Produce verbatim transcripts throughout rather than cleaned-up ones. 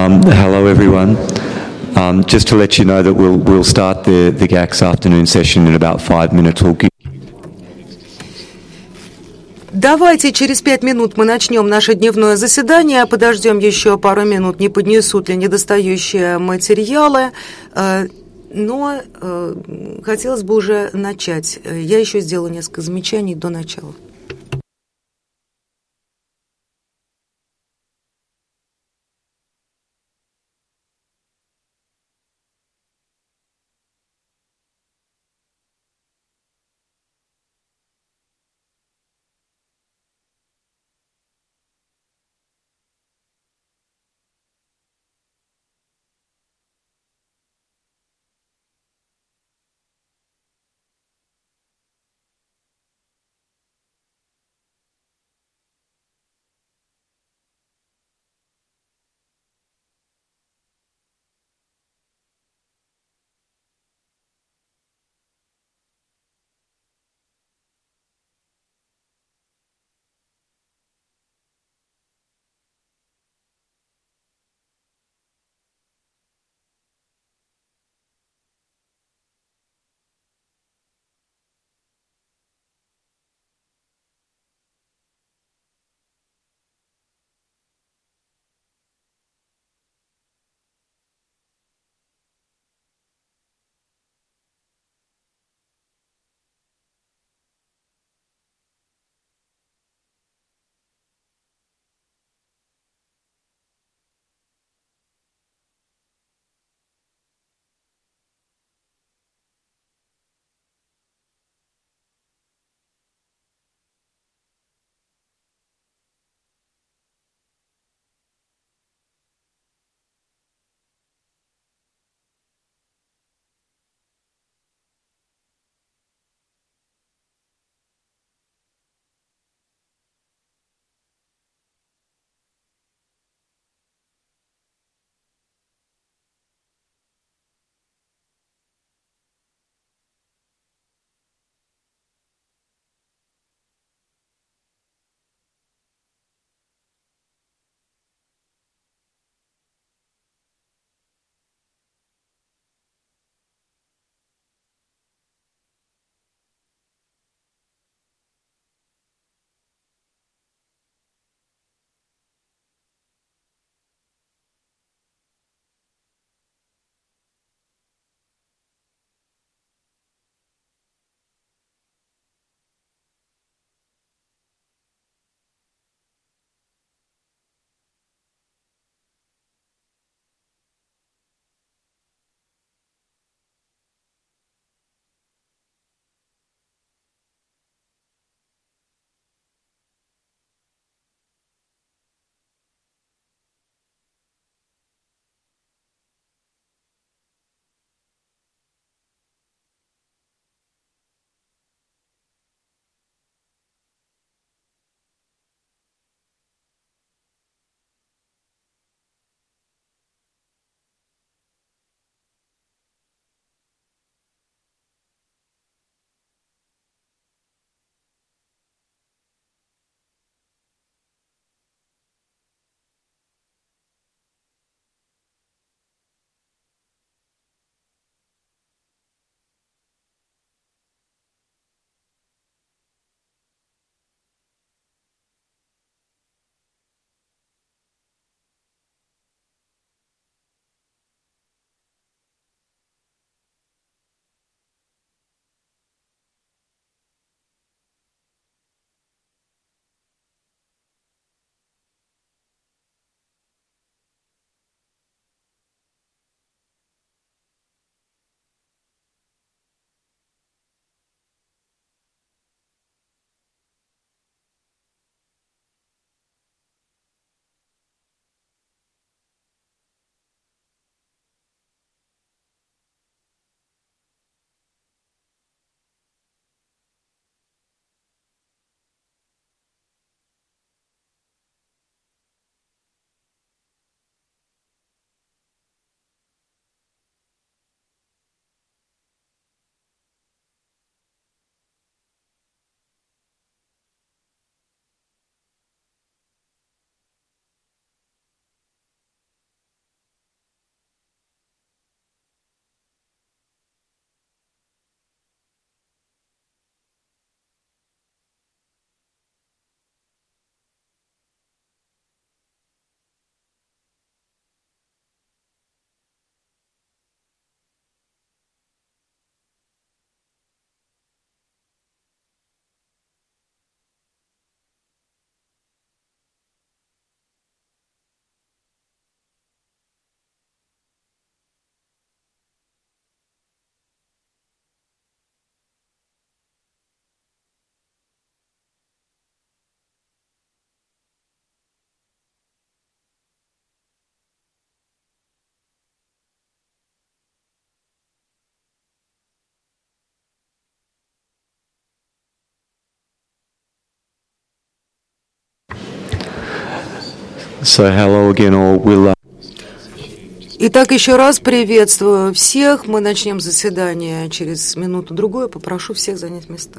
Um, hello, everyone. Um, just to let you know that we'll, we'll start the, the G A C S afternoon session in about five minutes. We'll give... Давайте через пять минут мы начнем наше дневное заседание, подождем еще пару минут, не поднесут ли недостающие материалы, но хотелось бы уже начать. Я еще сделаю несколько замечаний до начала. So hello again all. We'll, uh... Итак, еще раз приветствую всех. Мы начнем заседание через минуту-другую. Попрошу всех занять места.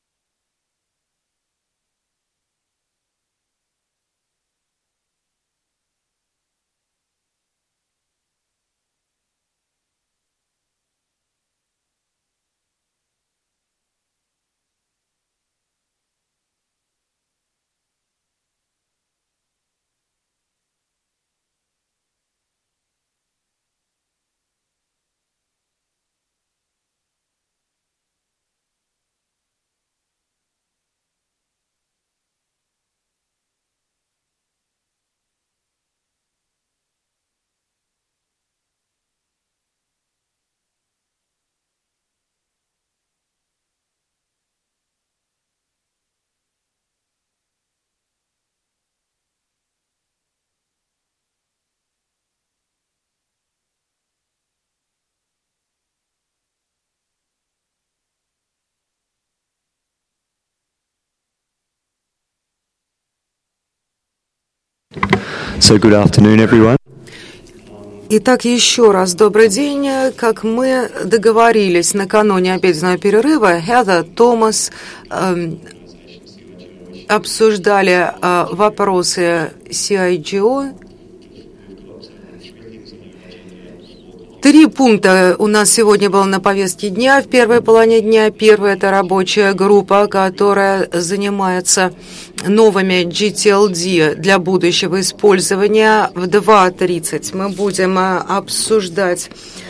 So good afternoon, everyone. Итак, еще раз добрый день. Как мы договорились накануне обеденного перерыва, Хезер, Томас э, обсуждали э, вопросы си ай джи о. Три пункта у нас сегодня было на повестке дня. В первой половине дня первая – это рабочая группа, которая занимается новыми джи ти эл ди для будущего использования. В два тридцать мы будем обсуждать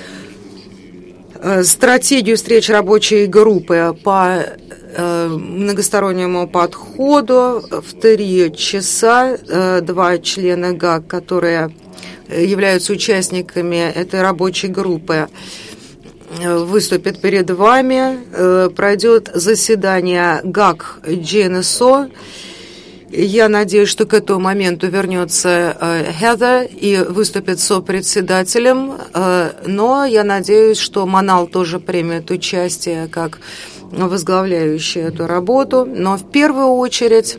стратегию встреч рабочей группы по многостороннему подходу. В три часа два члена ГАК, которые являются участниками этой рабочей группы, выступят перед вами. Пройдет заседание ГАК джи эн эс о. Я надеюсь, что к этому моменту вернется Хезер и выступит сопредседателем, но я надеюсь, что Манал тоже примет участие как возглавляющий эту работу. Но в первую очередь,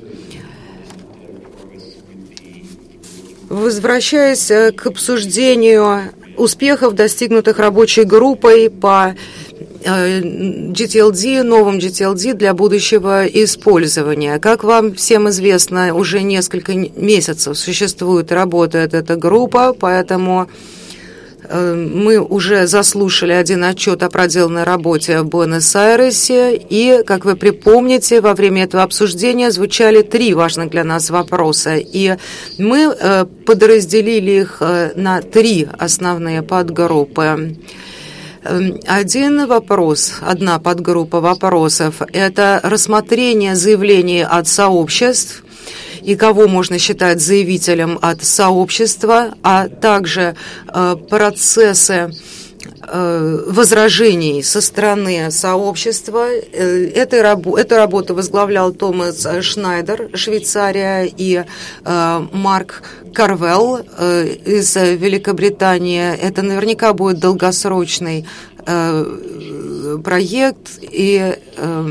возвращаясь к обсуждению успехов, достигнутых рабочей группой по джи ти эл ди, новым джи ти эл ди для будущего использования. Как вам всем известно, уже несколько месяцев существует и работает эта группа, поэтому мы уже заслушали один отчет о проделанной работе в Буэнос-Айресе, и, как вы припомните, во время этого обсуждения звучали три важных для нас вопроса, и мы подразделили их на три основные подгруппы. Один вопрос, одна подгруппа вопросов – это рассмотрение заявлений от сообществ и кого можно считать заявителем от сообщества, а также э, процессы э, возражений со стороны сообщества. Э, этой рабо- эту работу возглавлял Томас Шнайдер, Швейцария, и э, Марк Карвелл э, из Великобритании. Это наверняка будет долгосрочный э, проект, и э,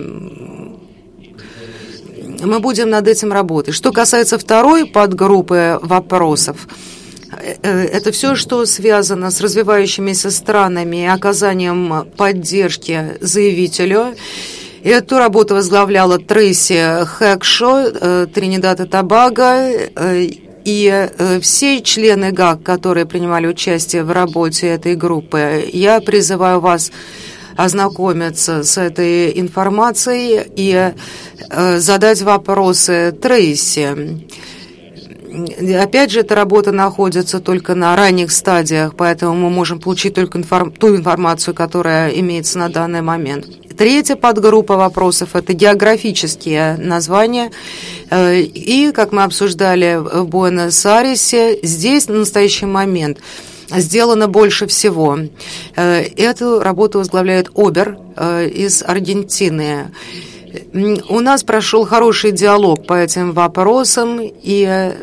мы будем над этим работать. Что касается второй подгруппы вопросов, это все, что связано с развивающимися странами и оказанием поддержки заявителю. Эту работу возглавляла Трейси Хэкшо, Тринидад и Тобаго, и все члены ГАК, которые принимали участие в работе этой группы. Я призываю вас ознакомиться с этой информацией и э, задать вопросы Трейси. Опять же, эта работа находится только на ранних стадиях, поэтому мы можем получить только информ... ту информацию, которая имеется на данный момент. Третья подгруппа вопросов – это географические названия. И, как мы обсуждали в Буэнос-Айресе, здесь на настоящий момент сделано больше всего. Эту работу возглавляет Обер из Аргентины. У нас прошел хороший диалог по этим вопросам, и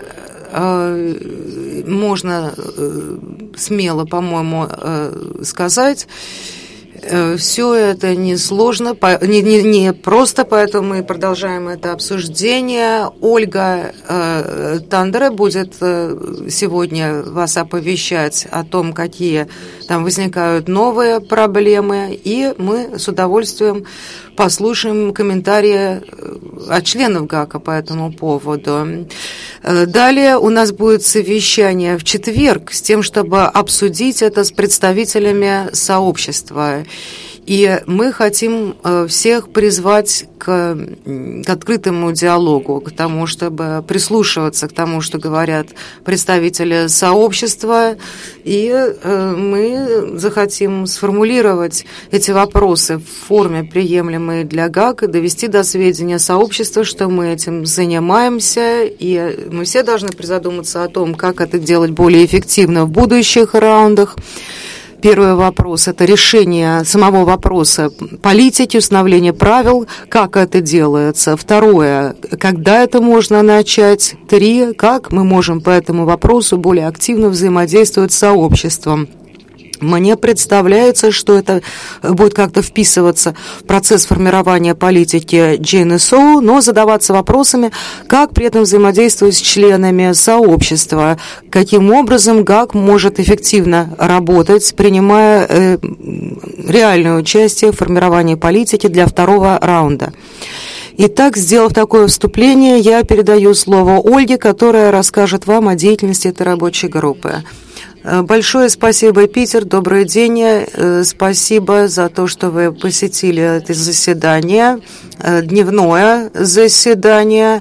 можно смело, по-моему, сказать, Все это несложно, не, не, не просто, поэтому мы продолжаем это обсуждение. Ольга э, Тандера будет э, сегодня вас оповещать о том, какие там возникают новые проблемы, и мы с удовольствием послушаем комментарии от членов ГАКа по этому поводу. Далее у нас будет совещание в четверг с тем, чтобы обсудить это с представителями сообщества. И мы хотим всех призвать к, к открытому диалогу, к тому, чтобы прислушиваться к тому, что говорят представители сообщества, и мы захотим сформулировать эти вопросы в форме, приемлемой для ГАК, и довести до сведения сообщества, что мы этим занимаемся, и мы все должны призадуматься о том, как это делать более эффективно в будущих раундах. Первый вопрос – это решение самого вопроса политики, установление правил, как это делается. Второе – когда это можно начать. Три – как мы можем по этому вопросу более активно взаимодействовать с сообществом. Мне представляется, что это будет как-то вписываться в процесс формирования политики джей эн эс о, но задаваться вопросами, как при этом взаимодействовать с членами сообщества, каким образом ГАК может эффективно работать, принимая э, реальное участие в формировании политики для второго раунда. Итак, сделав такое вступление, я передаю слово Ольге, которая расскажет вам о деятельности этой рабочей группы. Большое спасибо, Питер. Добрый день. Спасибо за то, что вы посетили это заседание, дневное заседание.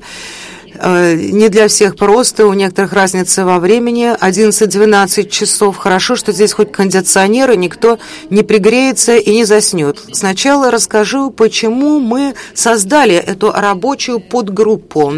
Не для всех просто, у некоторых разница во времени. одиннадцать-двенадцать часов. Хорошо, что здесь хоть кондиционер, и никто не пригреется и не заснет. Сначала расскажу, почему мы создали эту рабочую подгруппу.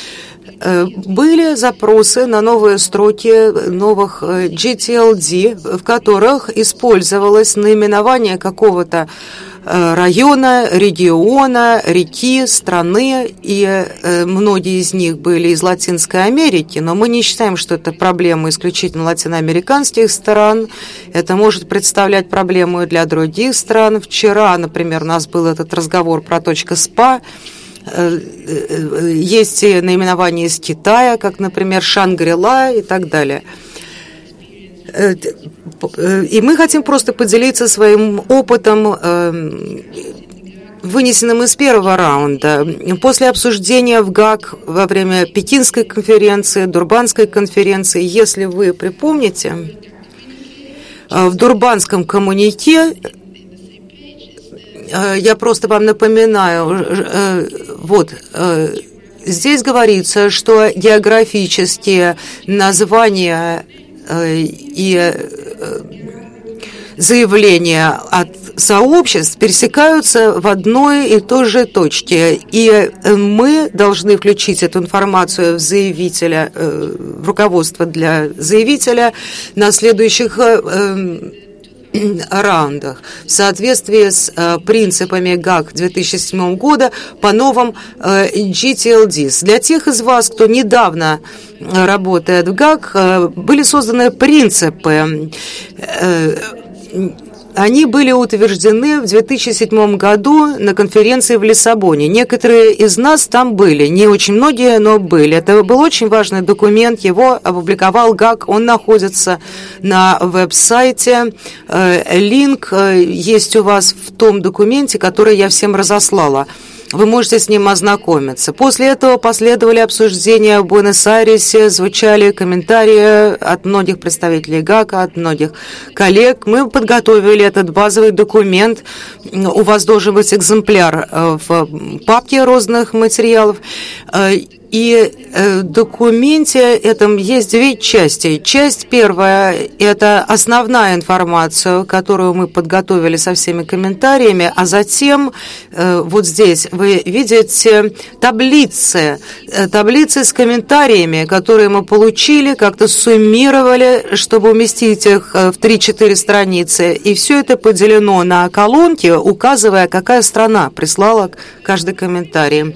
Были запросы на новые строки новых джи ти эл ди, в которых использовалось наименование какого-то района, региона, реки, страны, и многие из них были из Латинской Америки, но мы не считаем, что это проблема исключительно латиноамериканских стран, это может представлять проблему и для других стран. Вчера, например, у нас был этот разговор про .спа, есть наименования из Китая, как, например, Шангри-Ла и так далее. И мы хотим просто поделиться своим опытом, вынесенным из первого раунда. После обсуждения в ГАК во время Пекинской конференции, Дурбанской конференции, если вы припомните, в Дурбанском коммюнике, я просто вам напоминаю, вот, здесь говорится, что географические названия и заявления от сообществ пересекаются в одной и той же точке, и мы должны включить эту информацию в заявителя, в руководство для заявителя на следующих раундах в соответствии с э, принципами ГАК две тысячи седьмого года по новым э, джи ти эл ди. Для тех из вас, кто недавно работает в ГАК, э, были созданы принципы. Э, Они были утверждены в две тысячи седьмом году на конференции в Лиссабоне. Некоторые из нас там были, не очень многие, но были. Это был очень важный документ, его опубликовал ГАК, он находится на веб-сайте. Линк есть у вас в том документе, который я всем разослала. Вы можете с ним ознакомиться. После этого последовали обсуждения в Буэнос-Айресе, звучали комментарии от многих представителей ГАКа, от многих коллег. Мы подготовили этот базовый документ. У вас должен быть экземпляр в папке розных материалов. И в документе этом есть две части. Часть первая – это основная информация, которую мы подготовили со всеми комментариями, а затем вот здесь вы видите таблицы, таблицы с комментариями, которые мы получили, как-то суммировали, чтобы уместить их в три-четыре страницы. И все это поделено на колонки, указывая, какая страна прислала каждый комментарий.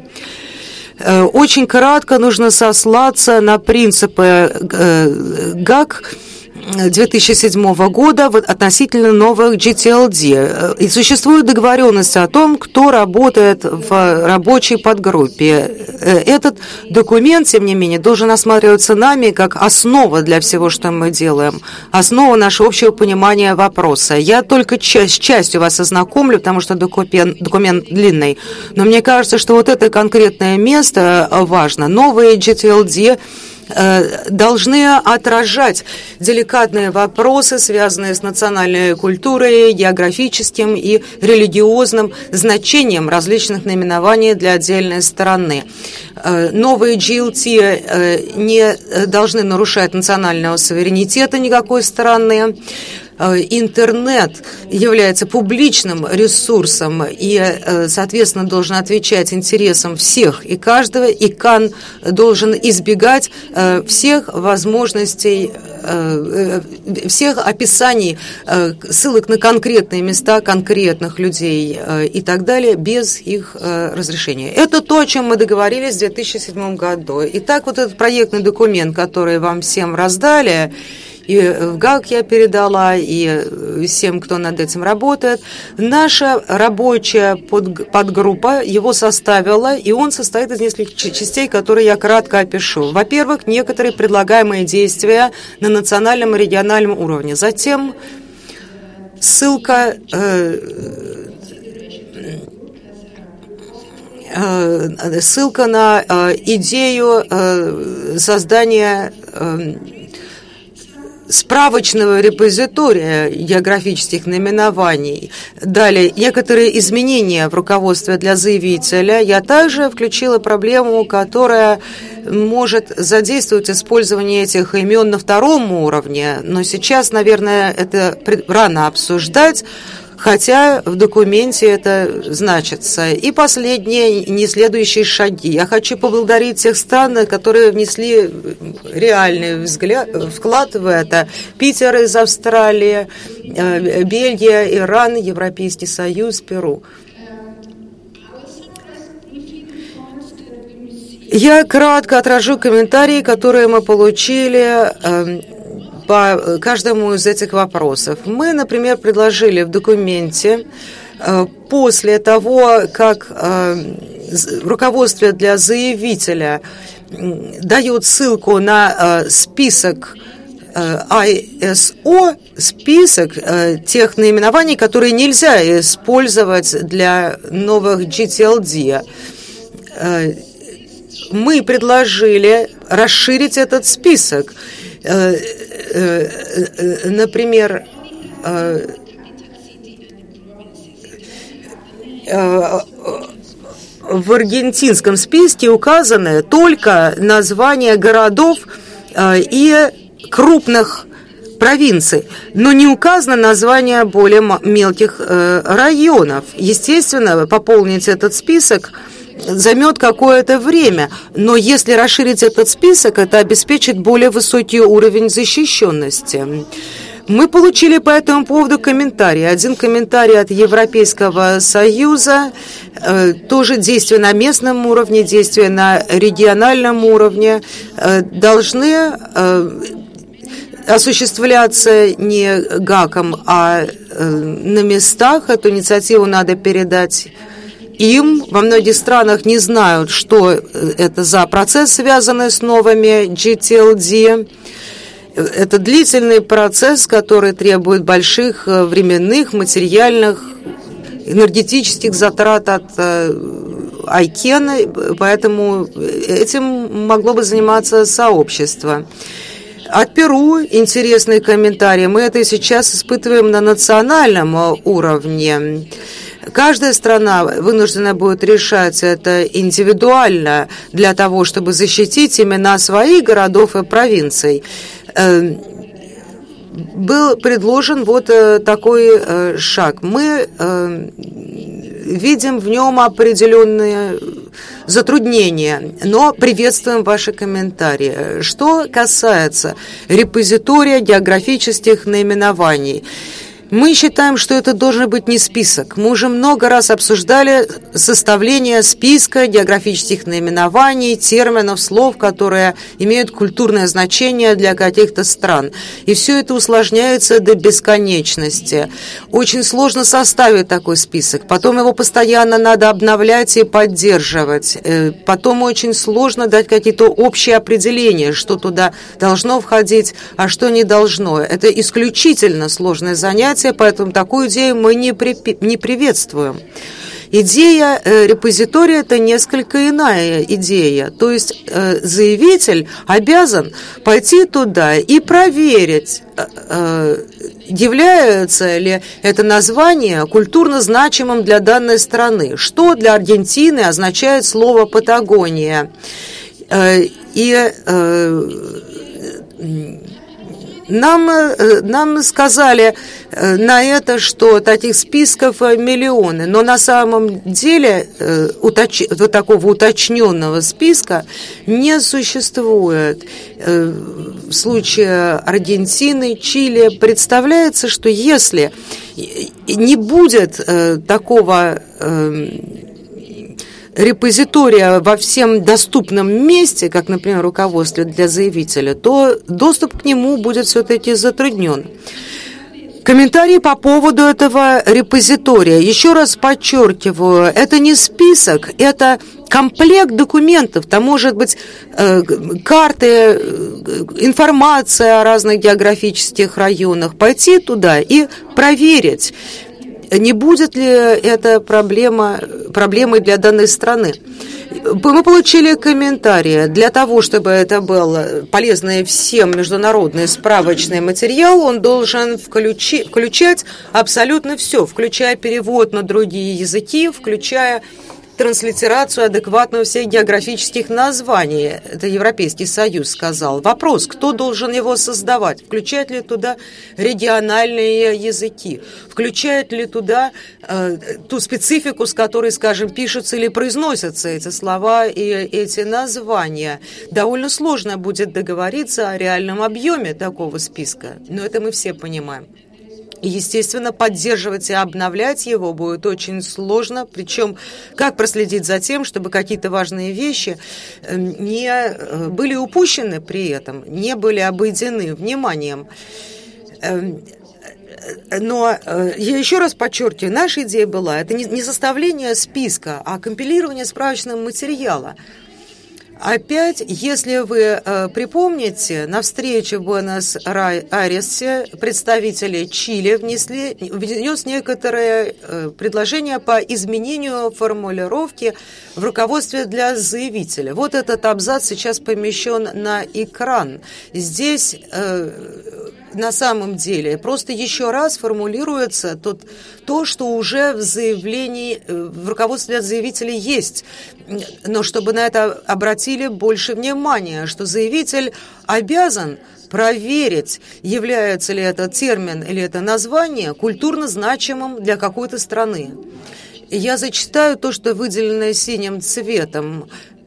Очень кратко нужно сослаться на принципы ГАК две тысячи седьмого года относительно новых джи ти эл ди. И существует договоренность о том, кто работает в рабочей подгруппе. Этот документ, тем не менее, должен осматриваться нами как основа для всего, что мы делаем, основа нашего общего понимания вопроса. Я только часть, частью вас ознакомлю, потому что документ, документ длинный, но мне кажется, что вот это конкретное место важно. Новые джи ти эл ди должны отражать деликатные вопросы, связанные с национальной культурой, географическим и религиозным значением различных наименований для отдельной страны. Новые джи эл ти не должны нарушать национального суверенитета никакой страны. Интернет является публичным ресурсом и, соответственно, должен отвечать интересам всех и каждого, и КАН должен избегать всех возможностей, всех описаний, ссылок на конкретные места конкретных людей и так далее без их разрешения. Это то, о чем мы договорились в две тысячи седьмом году. Итак, вот этот проектный документ, который вам всем раздали, и в ГАК я передала, и всем, кто над этим работает. Наша рабочая подгруппа его составила, и он состоит из нескольких частей, которые я кратко опишу. Во-первых, некоторые предлагаемые действия на национальном и региональном уровне. Затем ссылка э, э, ссылка на э, идею э, создания э, справочного репозитория географических наименований. Далее, некоторые изменения в руководстве для заявителя. Я также включила проблему, которая может задействовать использование этих имен на втором уровне, но сейчас, наверное, это рано обсуждать, хотя в документе это значится. И последние, не следующие шаги. Я хочу поблагодарить тех стран, которые внесли реальный взгляд, вклад в это. Питер из Австралии, Бельгия, Иран, Европейский Союз, Перу. Я кратко отражу комментарии, которые мы получили по каждому из этих вопросов. Мы, например, предложили в документе после того, как руководство для заявителя дает ссылку на список ай эс о, список тех наименований, которые нельзя использовать для новых джи ти эл ди. Мы предложили расширить этот список. Например, в аргентинском списке указаны только названия городов и крупных провинций, но не указано название более мелких районов. Естественно, пополнить этот список займет какое-то время, но если расширить этот список, это обеспечит более высокий уровень защищенности. Мы получили по этому поводу комментарий. Один комментарий от Европейского Союза, э, тоже действия на местном уровне, действия на региональном уровне э, должны э, осуществляться не ГАКом, а э, на местах. Эту инициативу надо передать им. Во многих странах не знают, что это за процесс, связанный с новыми джи ти эл ди. Это длительный процесс, который требует больших временных, материальных, энергетических затрат от ICANN, поэтому этим могло бы заниматься сообщество. От Перу интересный комментарий. Мы это сейчас испытываем на национальном уровне. Каждая страна вынуждена будет решать это индивидуально для того, чтобы защитить имена своих городов и провинций. Был предложен вот такой шаг. Мы видим в нем определенные затруднения, но приветствуем ваши комментарии. Что касается репозитория географических наименований, Мы считаем, что это должен быть не список. Мы уже много раз обсуждали составление списка географических наименований, терминов, слов, которые имеют культурное значение для каких-то стран. И все это усложняется до бесконечности. Очень сложно составить такой список. Потом его постоянно надо обновлять и поддерживать. Потом очень сложно дать какие-то общие определения, что туда должно входить, а что не должно. Это исключительно сложное занятие, поэтому такую идею мы не, при, не приветствуем. Идея э, репозитория – это несколько иная идея. То есть э, заявитель обязан пойти туда и проверить, э, является ли это название культурно значимым для данной страны. Что для Аргентины означает слово «Патагония». Э, и... Э, Нам, нам сказали на это, что таких списков миллионы, но на самом деле уточ... вот такого уточненного списка не существует. В случае Аргентины, Чили представляется, что если не будет такого репозитория во всем доступном месте, как, например, руководство для заявителя, то доступ к нему будет все-таки затруднен. Комментарии по поводу этого репозитория. Еще раз подчеркиваю, это не список, это комплект документов. Там может быть э, карты, информация о разных географических районах. Пойти туда и проверить, не будет ли это проблема, проблемой для данной страны. Мы получили комментарии. Для того, чтобы это был полезный всем международный справочный материал, он должен включи, включать абсолютно все, включая перевод на другие языки, включая транслитерацию адекватную всех географических названий. Это Европейский Союз сказал. Вопрос, кто должен его создавать? Включает ли туда региональные языки? Включает ли туда э, ту специфику, с которой, скажем, пишутся или произносятся эти слова и эти названия? Довольно сложно будет договориться о реальном объеме такого списка, но это мы все понимаем. Естественно, поддерживать и обновлять его будет очень сложно, причем как проследить за тем, чтобы какие-то важные вещи не были упущены при этом, не были обойдены вниманием. Но я еще раз подчеркиваю, наша идея была, это не составление списка, а компилирование справочного материала. Опять, если вы э, припомните, на встрече в Буэнос-Айресе представители Чили внесли, внес некоторые э, предложения по изменению формулировки в руководстве для заявителя. Вот этот абзац сейчас помещен на экран. Здесь э, на самом деле просто еще раз формулируется тот, то, что уже в заявлении, в руководстве для заявителей есть. Но чтобы на это обратили больше внимания, что заявитель обязан проверить, является ли этот термин или это название культурно значимым для какой-то страны. Я зачитаю то, что выделено синим цветом,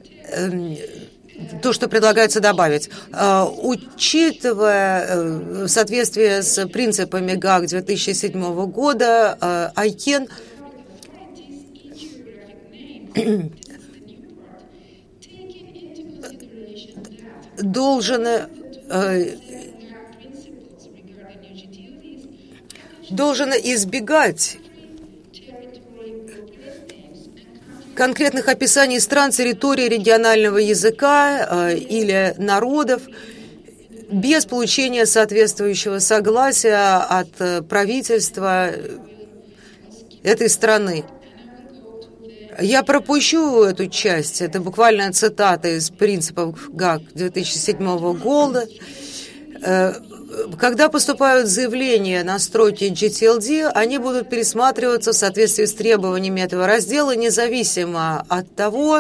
то, что предлагается добавить. Учитывая в соответствии с принципами ГАК две тысячи седьмого года, Айкен должен должен избегать конкретных описаний стран, территорий, регионального языка э, или народов без получения соответствующего согласия от э, правительства этой страны. Я пропущу эту часть, это буквально цитата из принципов ГАК две тысячи седьмого года. Э, Когда поступают заявления на строки джи ти эл ди, они будут пересматриваться в соответствии с требованиями этого раздела, независимо от того,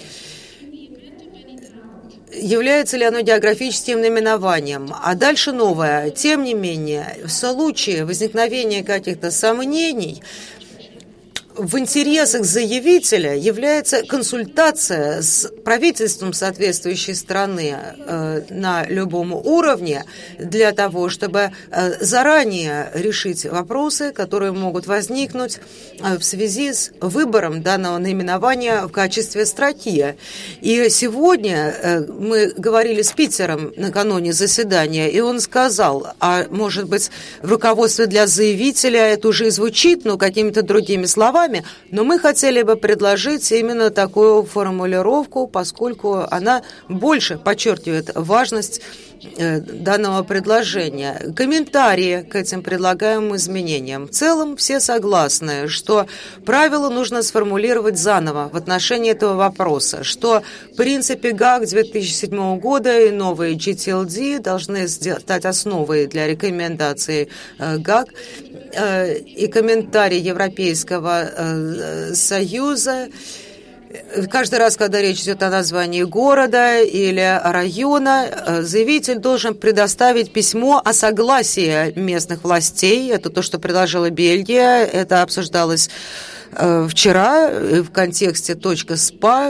является ли оно географическим наименованием. А дальше новое. Тем не менее, в случае возникновения каких-то сомнений, в интересах заявителя является консультация с правительством соответствующей страны э, на любом уровне для того, чтобы э, заранее решить вопросы, которые могут возникнуть э, в связи с выбором данного наименования в качестве строки. И сегодня э, мы говорили с Питером накануне заседания, и он сказал, а может быть в руководстве для заявителя это уже и звучит, но какими-то другими словами, но мы хотели бы предложить именно такую формулировку, поскольку она больше подчеркивает важность данного предложения. Комментарии к этим предлагаемым изменениям. В целом все согласны, что правила нужно сформулировать заново в отношении этого вопроса, что в принципе ГАК две тысячи седьмого года и новые джи ти эл ди должны стать основой для рекомендаций ГАК, и комментарий Европейского Союза. Каждый раз, когда речь идет о названии города или района, заявитель должен предоставить письмо о согласии местных властей. Это то, что предложила Бельгия. Это обсуждалось вчера в контексте .спа.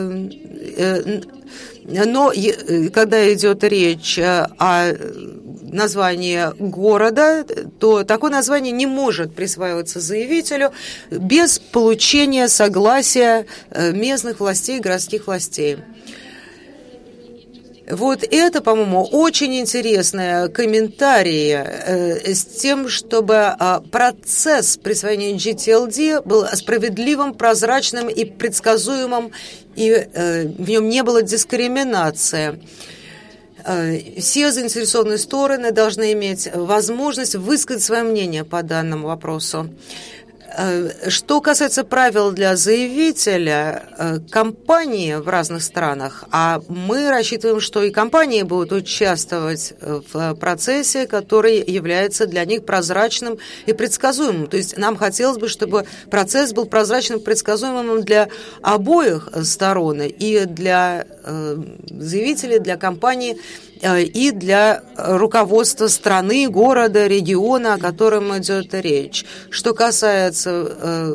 Но когда идет речь о названии города, то такое название не может присваиваться заявителю без получения согласия местных властей, городских властей. Вот это, по-моему, очень интересные комментарии э, с тем, чтобы э, процесс присвоения джи ти эл ди был справедливым, прозрачным и предсказуемым, и э, в нем не было дискриминации. Э, все заинтересованные стороны должны иметь возможность высказать свое мнение по данному вопросу. Что касается правил для заявителя, компании в разных странах, а мы рассчитываем, что и компании будут участвовать в процессе, который является для них прозрачным и предсказуемым. То есть нам хотелось бы, чтобы процесс был прозрачным и предсказуемым для обоих сторон, и для заявителей, для компаний, и для руководства страны, города, региона, о котором идет речь. Что касается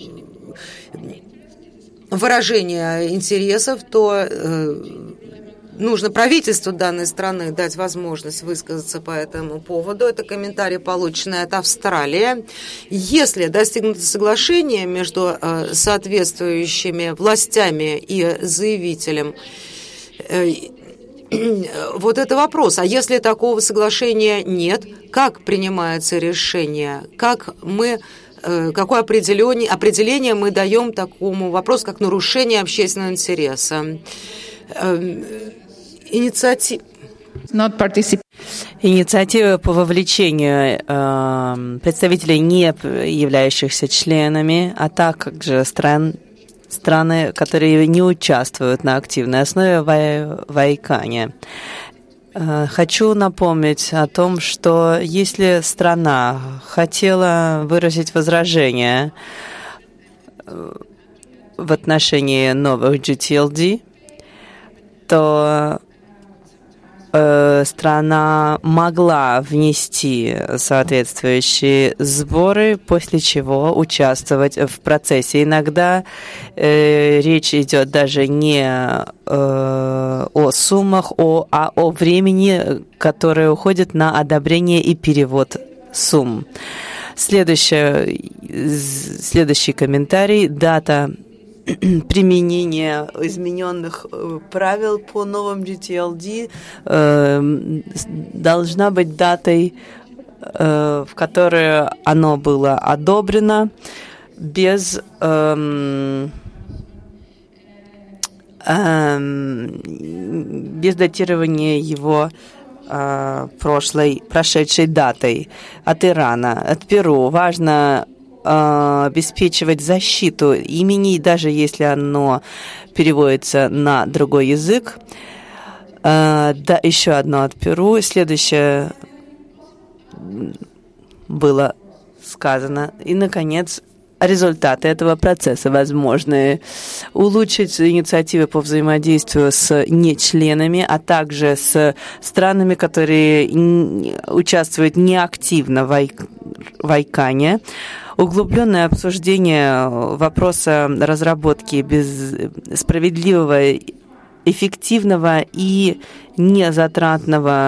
выражения интересов, то нужно правительству данной страны дать возможность высказаться по этому поводу. Это комментарий, полученный от Австралии. Если достигнуто соглашение между соответствующими властями и заявителем, вот это вопрос. А если такого соглашения нет, как принимается решение? Как мы, какое определение, определение мы даем такому вопросу, как нарушение общественного интереса? Инициатива. Инициатива по вовлечению э, представителей, не являющихся членами, а также стран, страны, которые не участвуют на активной основе в айкане. Хочу напомнить о том, что если страна хотела выразить возражение в отношении новых джи ти эл ди, то страна могла внести соответствующие сборы, после чего участвовать в процессе. Иногда э, речь идет даже не э, о суммах, о, а о времени, которое уходит на одобрение и перевод сумм. Следующий, следующий комментарий. Дата применение измененных правил по новым джи ти эл ди э, должна быть датой, э, в которой оно было одобрено, без, э, э, без датирования его э, прошлой, прошедшей датой. От Ирана, от Перу важно обеспечивать защиту имени, даже если оно переводится на другой язык. Да, еще одно от Перу. Следующее было сказано. И, наконец, результаты этого процесса возможны. Улучшить инициативы по взаимодействию с нечленами, а также с странами, которые участвуют неактивно в айкане. Углубленное обсуждение вопроса разработки без справедливого, эффективного и незатратного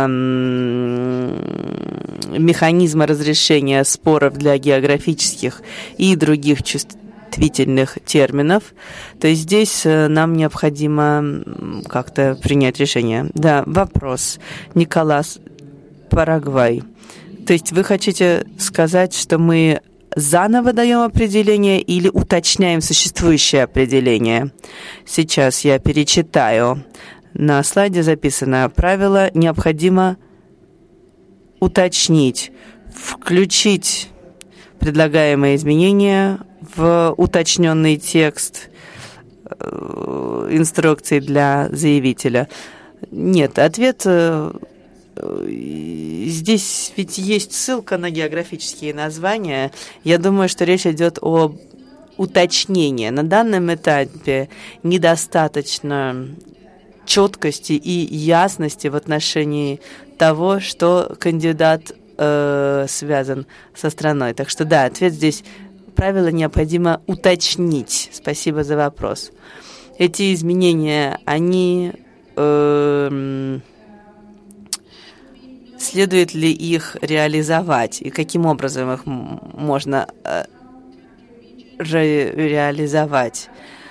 механизма разрешения споров для географических и других чувствительных терминов. То есть здесь нам необходимо как-то принять решение. Да, вопрос. Николас, Парагвай. То есть вы хотите сказать, что мы заново даем определение или уточняем существующее определение? Сейчас я перечитаю. На слайде записано: правило необходимо уточнить, включить предлагаемые изменения в уточненный текст инструкции для заявителя. Нет, ответ... Здесь ведь есть ссылка на географические названия. Я думаю, что речь идет о уточнении. На данном этапе недостаточно четкости и ясности в отношении того, что кандидат э, связан со страной. Так что да, ответ здесь: правило необходимо уточнить. Спасибо за вопрос. Эти изменения, они... Э, Следует ли их реализовать и каким образом их можно э, ре реализовать?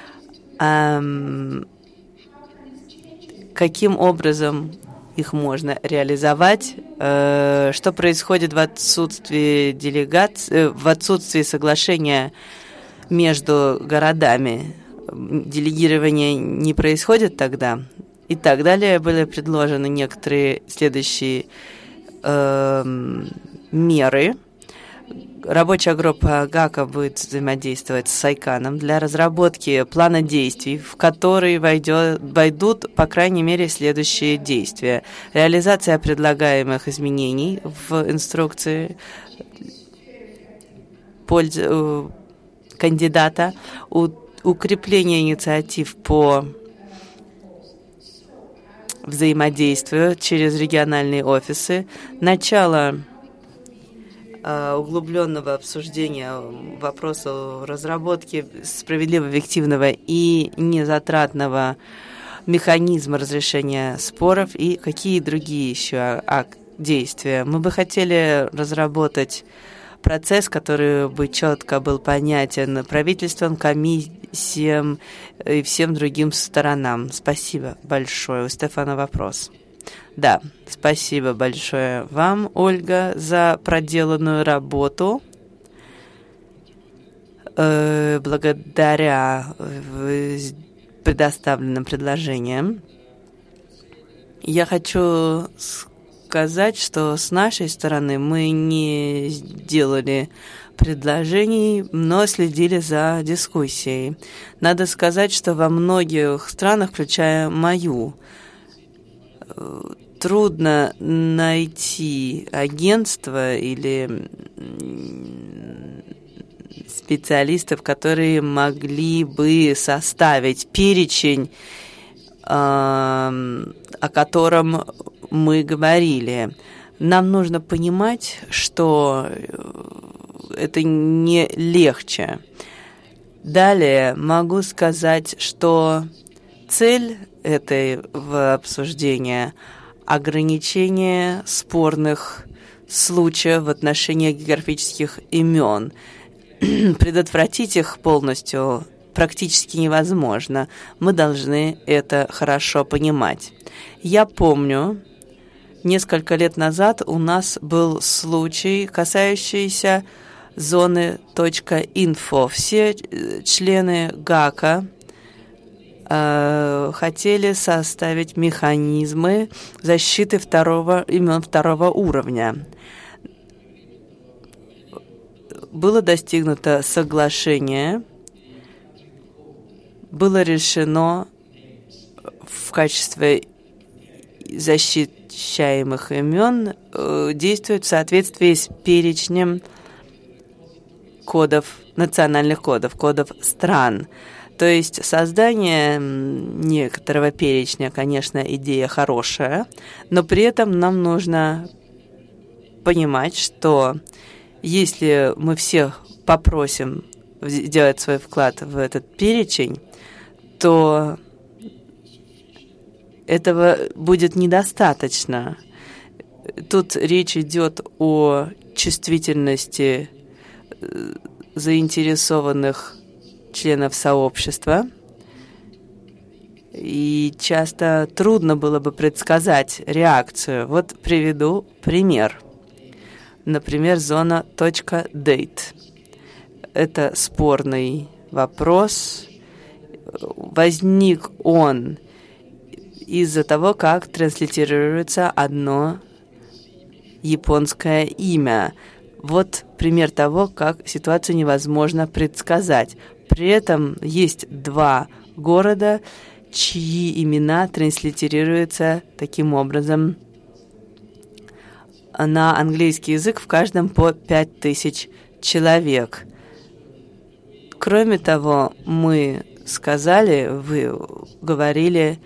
Эм, каким образом их можно реализовать? Э, что происходит в отсутствии делегации, в отсутствии соглашения между городами? Делегирование не происходит тогда? И так далее. Были предложены некоторые следующие э, меры. Рабочая группа ГАКа будет взаимодействовать с Сайканом для разработки плана действий, в который войдет, войдут, по крайней мере, следующие действия. Реализация предлагаемых изменений в инструкции польз... кандидата, у... укрепление инициатив по взаимодействию через региональные офисы, начало э, углубленного обсуждения вопросов разработки справедливого, эффективного и незатратного механизма разрешения споров и какие другие еще действия. Мы бы хотели разработать процесс, который бы четко был понятен правительством, комиссиям и всем другим сторонам. Спасибо большое. У Стефана вопрос. Да, спасибо большое вам, Ольга, за проделанную работу. Э, благодаря предоставленным предложениям. Я хочу сказать, что с нашей стороны мы не сделали предложений, но следили за дискуссией. Надо сказать, что во многих странах, включая мою, трудно найти агентство или специалистов, которые могли бы составить перечень, о котором мы говорили. Нам нужно понимать, что это не легче. Далее могу сказать, что цель этого обсуждения – ограничение спорных случаев в отношении географических имен. Предотвратить их полностью практически невозможно. Мы должны это хорошо понимать. Я помню, несколько лет назад у нас был случай, касающийся зоны .инфо. Все члены ГАКа э, хотели составить механизмы защиты второго, имен второго уровня. Было достигнуто соглашение, было решено в качестве защищаемых имен э, действовать в соответствии с перечнем кодов, национальных кодов, кодов стран. То есть создание некоторого перечня, конечно, идея хорошая, но при этом нам нужно понимать, что если мы все попросим сделать свой вклад в этот перечень, то этого будет недостаточно. Тут речь идет о чувствительности заинтересованных членов сообщества, и часто трудно было бы предсказать реакцию. Вот приведу пример. Например, зона .date. Это спорный вопрос. Возник он из-за того, как транслитерируется одно японское имя. Вот пример того, как ситуацию невозможно предсказать. При этом есть два города, чьи имена транслитерируются таким образом на английский язык, в каждом по пять тысяч человек. Кроме того, мы сказали, вы говорили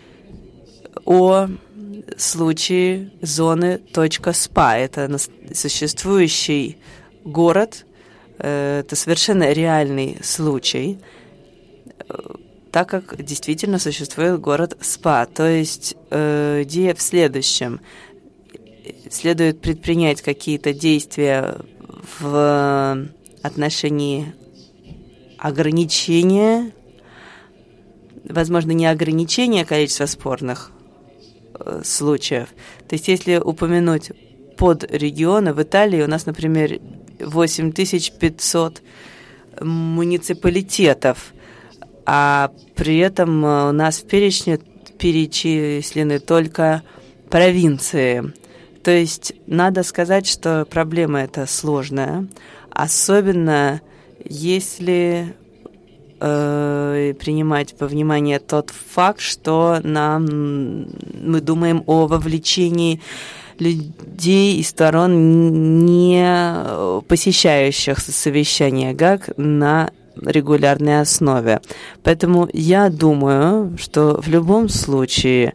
о случае зоны .spa. Это существующий город, это совершенно реальный случай, так как действительно существует город СПА. То есть э, идея в следующем. Следует предпринять какие-то действия в отношении ограничения, возможно, не ограничения количества спорных э, случаев. То есть если упомянуть подрегионы, в Италии у нас, например, восемь тысяч пятьсот муниципалитетов, а при этом у нас в перечне перечислены только провинции. То есть надо сказать, что проблема эта сложная, особенно если э, принимать во внимание тот факт, что нам, мы думаем о вовлечении людей и сторон, не посещающих совещания ГАК на регулярной основе. Поэтому я думаю, что в любом случае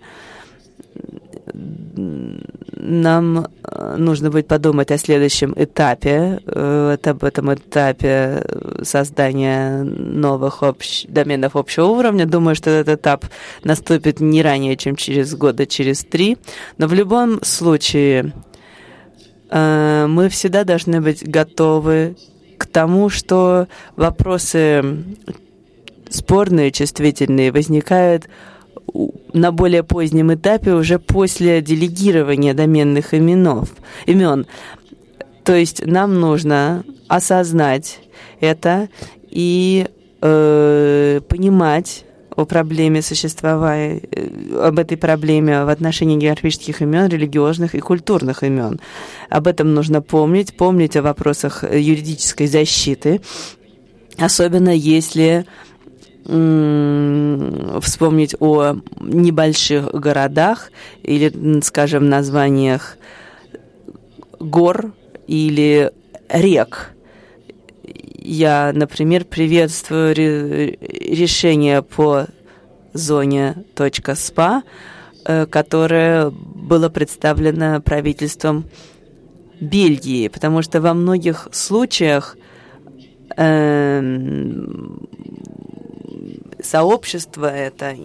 нам нужно будет подумать о следующем этапе, это об этом этапе создания новых общ... доменов общего уровня. Думаю, что этот этап наступит не ранее, чем через год, а через три. Но в любом случае мы всегда должны быть готовы к тому, что вопросы спорные, чувствительные возникают на более позднем этапе, уже после делегирования доменных именов, имен. То есть нам нужно осознать это и э, понимать о проблеме существования, об этой проблеме в отношении географических имен, религиозных и культурных имен. Об этом нужно помнить, помнить о вопросах юридической защиты, особенно если м- вспомнить о небольших городах или, скажем, названиях гор или рек. Я, например, приветствую решение по зоне .spa, которое было представлено правительством Бельгии, потому что во многих случаях э, сообщество это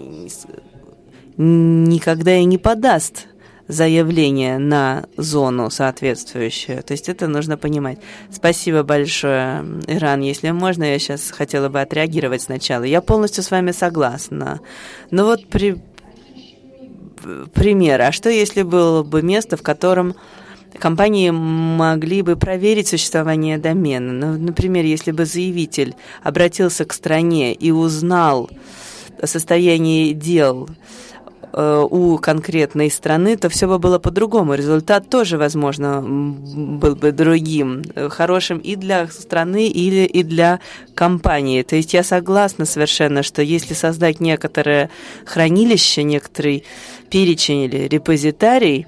никогда и не подаст заявление на зону соответствующую. То есть это нужно понимать. Спасибо большое, Иран. Если можно, я сейчас хотела бы отреагировать сначала. Я полностью с вами согласна. Но вот при... пример. А что, если было бы место, в котором компании могли бы проверить существование домена? Ну, например, если бы заявитель обратился к стране и узнал о состоянии дел у конкретной страны, то все бы было по-другому. Результат тоже, возможно, был бы другим, хорошим и для страны, или и для компании. То есть я согласна совершенно, что если создать некоторое хранилище, некоторый перечень или репозитарий,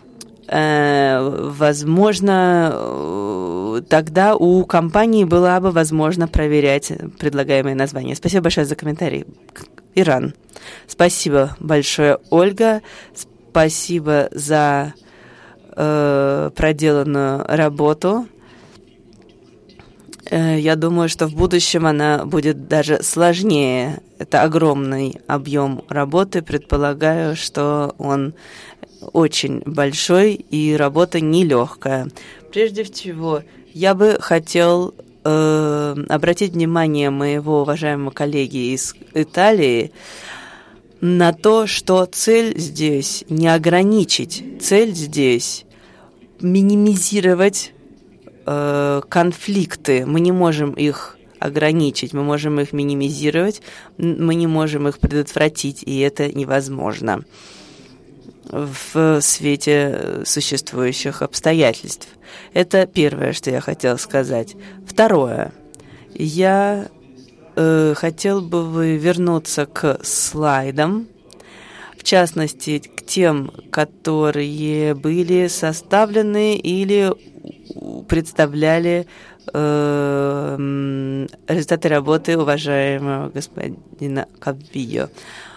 возможно, тогда у компании была бы возможно проверять предлагаемые названия. Спасибо большое за комментарий. Иран. Спасибо большое, Ольга. Спасибо за э, проделанную работу. Я думаю, что в будущем она будет даже сложнее. Это огромный объем работы. Предполагаю, что он очень большой и работа нелегкая. Прежде всего, я бы хотел э, обратить внимание моего уважаемого коллеги из Италии на то, что цель здесь не ограничить, цель здесь минимизировать конфликты. Мы не можем их ограничить, мы можем их минимизировать, мы не можем их предотвратить, и это невозможно в свете существующих обстоятельств. Это первое, что я хотел сказать. Второе. Я э, хотел бы вернуться к слайдам, в частности, к тем, которые были составлены или представляли э, результаты работы уважаемого господина Кавио.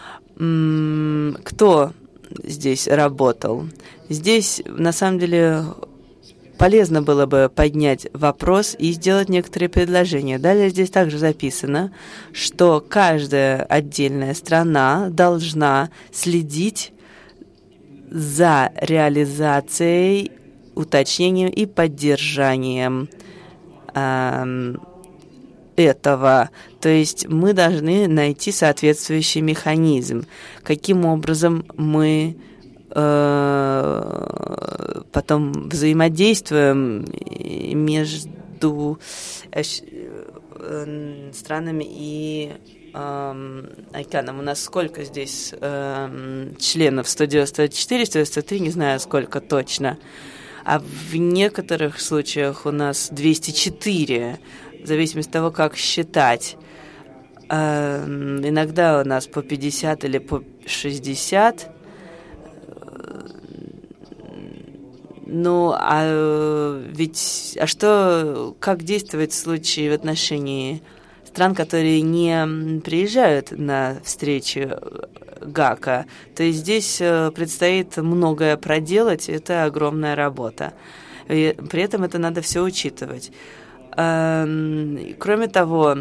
Кто здесь работал? Здесь, на самом деле, полезно было бы поднять вопрос и сделать некоторые предложения. Далее здесь также записано, что каждая отдельная страна должна следить за реализацией, уточнением и поддержанием э, этого. То есть мы должны найти соответствующий механизм, каким образом мы э, потом взаимодействуем между э, странами и айканом. У нас сколько здесь э, членов? сто девяносто четыре, сто девяносто три, не знаю, сколько точно. А в некоторых случаях у нас двести четыре, в зависимости от того, как считать. Э, иногда у нас по пятьдесят или по шестьдесят. Ну, а ведь, а что, как действовать в случае в отношении стран, которые не приезжают на встречи ГАКа? То есть здесь предстоит многое проделать, это огромная работа. И при этом это надо все учитывать. Кроме того,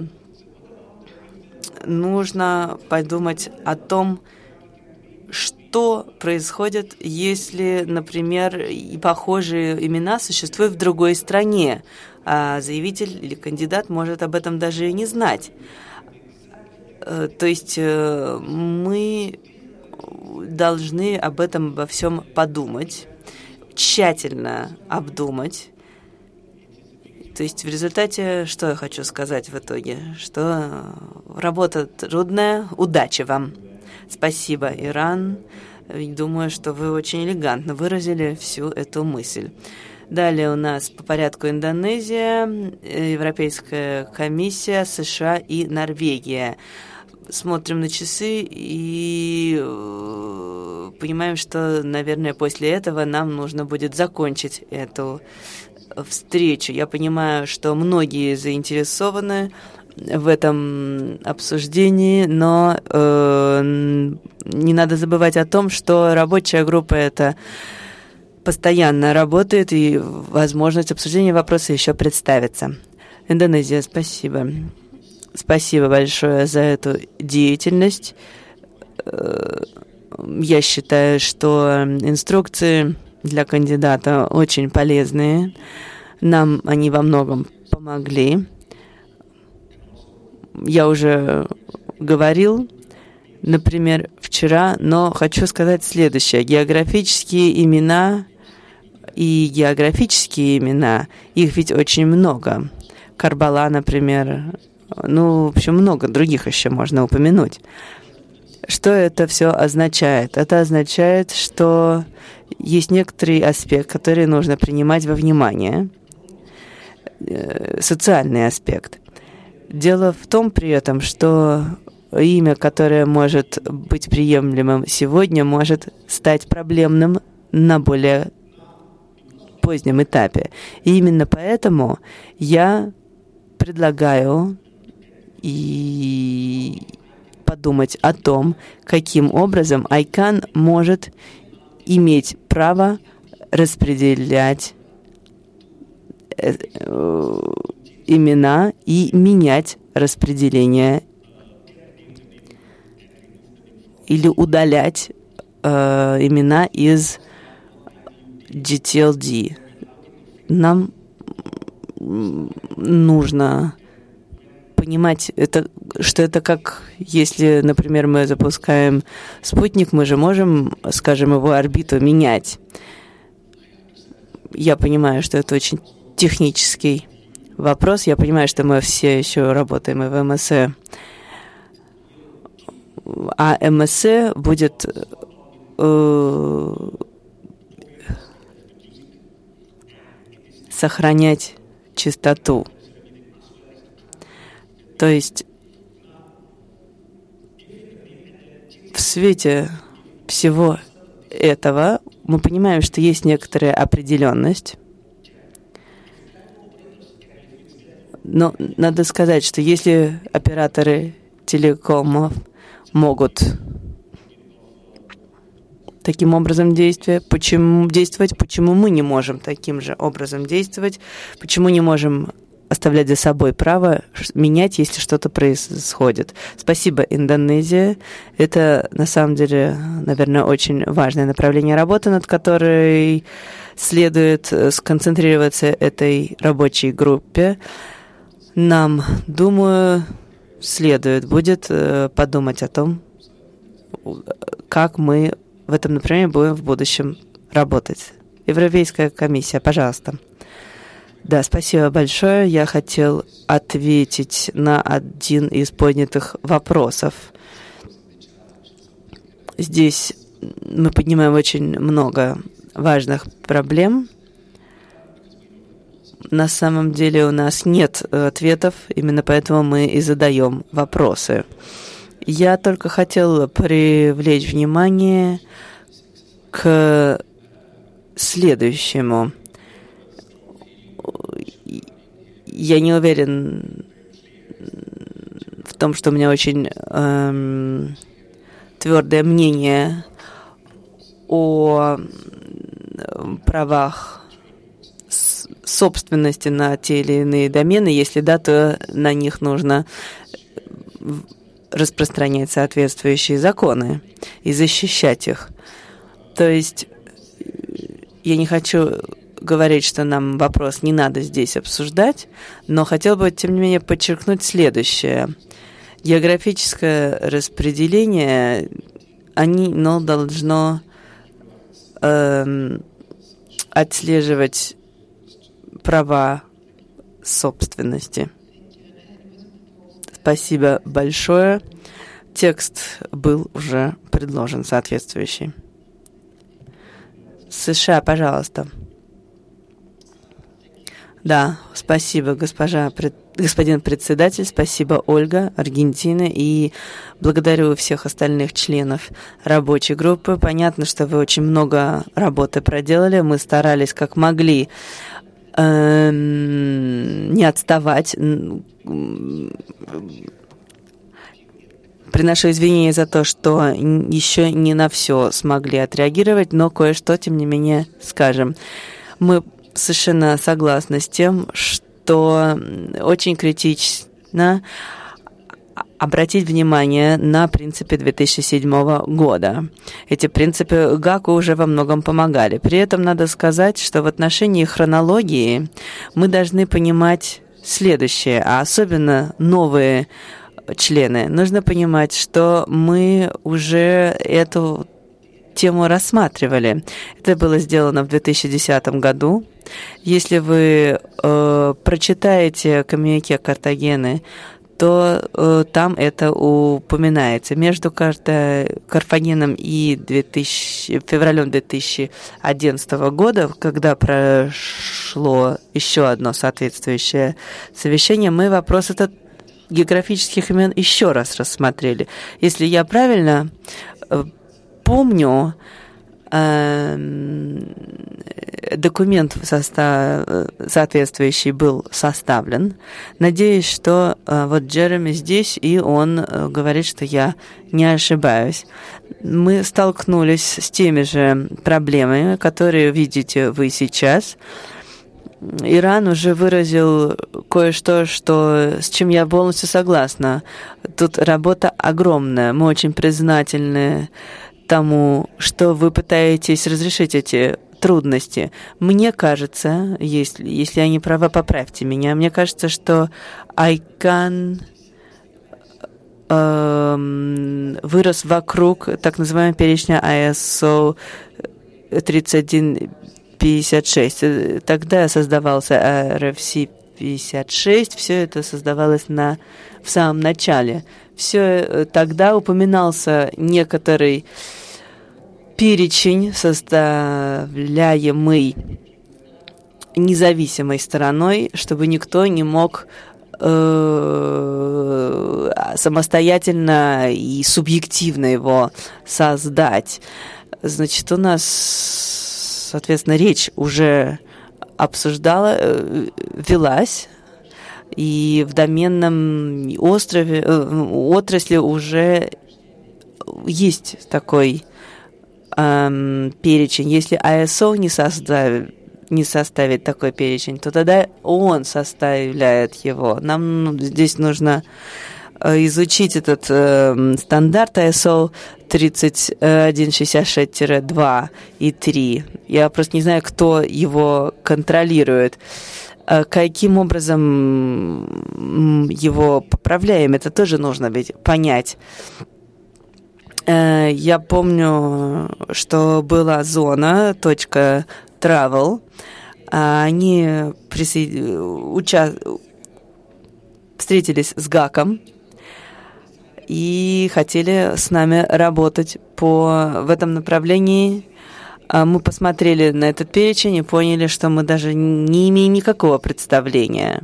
нужно подумать о том, что происходит, если, например, и похожие имена существуют в другой стране, а заявитель или кандидат может об этом даже и не знать. То есть мы должны об этом обо всем подумать, тщательно обдумать. То есть в результате, что я хочу сказать в итоге, что работа трудная, удачи вам. Спасибо, Иран. Думаю, что вы очень элегантно выразили всю эту мысль. Далее у нас по порядку Индонезия, Европейская комиссия, США и Норвегия. Смотрим на часы и понимаем, что, наверное, после этого нам нужно будет закончить эту встречу. Я понимаю, что многие заинтересованы в этом обсуждении, но э, не надо забывать о том, что рабочая группа это постоянно работает, и возможность обсуждения вопроса еще представится. Индонезия, спасибо. Спасибо большое за эту деятельность. Я считаю, что инструкции для кандидата очень полезные. Нам они во многом помогли. Я уже говорил, например, вчера, но хочу сказать следующее. Географические имена и географические имена, их ведь очень много. Карбала, например, ну, в общем, много других еще можно упомянуть. Что это все означает? Это означает, что есть некоторый аспект, который нужно принимать во внимание. Социальный аспект. Дело в том при этом, что имя, которое может быть приемлемым сегодня, может стать проблемным на более позднем этапе. И именно поэтому я предлагаю и подумать о том, каким образом айкан может иметь право распределять имена и менять распределение или удалять э, имена из джи ти эл ди. Нам нужно понимать, это, что это как, если, например, мы запускаем спутник, мы же можем, скажем, его орбиту менять. Я понимаю, что это очень технический вопрос. Я понимаю, что мы все еще работаем и в эм эс и. А эм эс и будет э, сохранять чистоту. То есть в свете всего этого мы понимаем, что есть некоторая определенность. Но надо сказать, что если операторы телекомов могут таким образом действия, почему, действовать, почему мы не можем таким же образом действовать, почему не можем оставлять за собой право менять, если что-то происходит. Спасибо, Индонезия. Это, на самом деле, наверное, очень важное направление работы, над которой следует сконцентрироваться этой рабочей группе. Нам, думаю, следует будет подумать о том, как мы в этом направлении будем в будущем работать. Европейская комиссия, пожалуйста. Да, спасибо большое. Я хотел ответить на один из поднятых вопросов. Здесь мы поднимаем очень много важных проблем. На самом деле у нас нет ответов, именно поэтому мы и задаем вопросы. Я только хотел привлечь внимание к следующему. Я не уверен в том, что у меня очень эм, твердое мнение о правах собственности на те или иные домены. Если да, то на них нужно распространять соответствующие законы и защищать их. То есть я не хочу говорить, что нам вопрос не надо здесь обсуждать, но хотел бы, тем не менее, подчеркнуть следующее. Географическое распределение, оно должно э, отслеживать права собственности. Спасибо большое. Текст был уже предложен соответствующий. США, пожалуйста. Да, спасибо, госпожа, господин председатель, спасибо, Ольга, Аргентина, и благодарю всех остальных членов рабочей группы. Понятно, что вы очень много работы проделали, мы старались как могли э, не отставать. Приношу извинения за то, что еще не на все смогли отреагировать, но кое-что, тем не менее, скажем. Мы совершенно согласны с тем, что очень критично обратить внимание на принципы две тысячи седьмого года. Эти принципы ГАКу уже во многом помогали. При этом надо сказать, что в отношении хронологии мы должны понимать следующее, а особенно новые члены. Нужно понимать, что мы уже эту тему рассматривали. Это было сделано в две тысячи десятом году. Если вы э, прочитаете коммюнике Картагены, то э, там это упоминается. Между Карфагеном и две тысячи, февралем две тысячи одиннадцатого года, когда прошло еще одно соответствующее совещание, мы вопрос этот географических имен еще раз рассмотрели. Если я правильно э, помню, документ состав, соответствующий был составлен. Надеюсь, что вот Джереми здесь, и он говорит, что я не ошибаюсь. Мы столкнулись с теми же проблемами, которые видите вы сейчас. Иран уже выразил кое-что, что, с чем я полностью согласна. Тут работа огромная. Мы очень признательны тому, что вы пытаетесь разрешить эти трудности. Мне кажется, если, если я не права, поправьте меня, мне кажется, что Айкан э, вырос вокруг так называемого перечня ай эс о тридцать один пятьдесят шесть. Тогда создавался эр эф си пятьдесят шесть. Все это создавалось на, в самом начале. Все тогда упоминался некоторый перечень, составляемый независимой стороной, чтобы никто не мог э, самостоятельно и субъективно его создать. Значит, у нас, соответственно, речь уже обсуждала, велась, и в доменном острове, отрасли уже есть такой эм, перечень. Если ай эс о не составит, не составит такой перечень, то тогда он составляет его. Нам ну, здесь нужно изучить этот э, стандарт ай эс о тридцать один шестьдесят шесть два и три. Я просто не знаю, кто его контролирует. Э, каким образом его поправляем, это тоже нужно ведь понять. Э, я помню, что была зона .travel. Они присо... уча... встретились с ГАКом и хотели с нами работать по, в этом направлении. Мы посмотрели на этот перечень и поняли, что мы даже не имеем никакого представления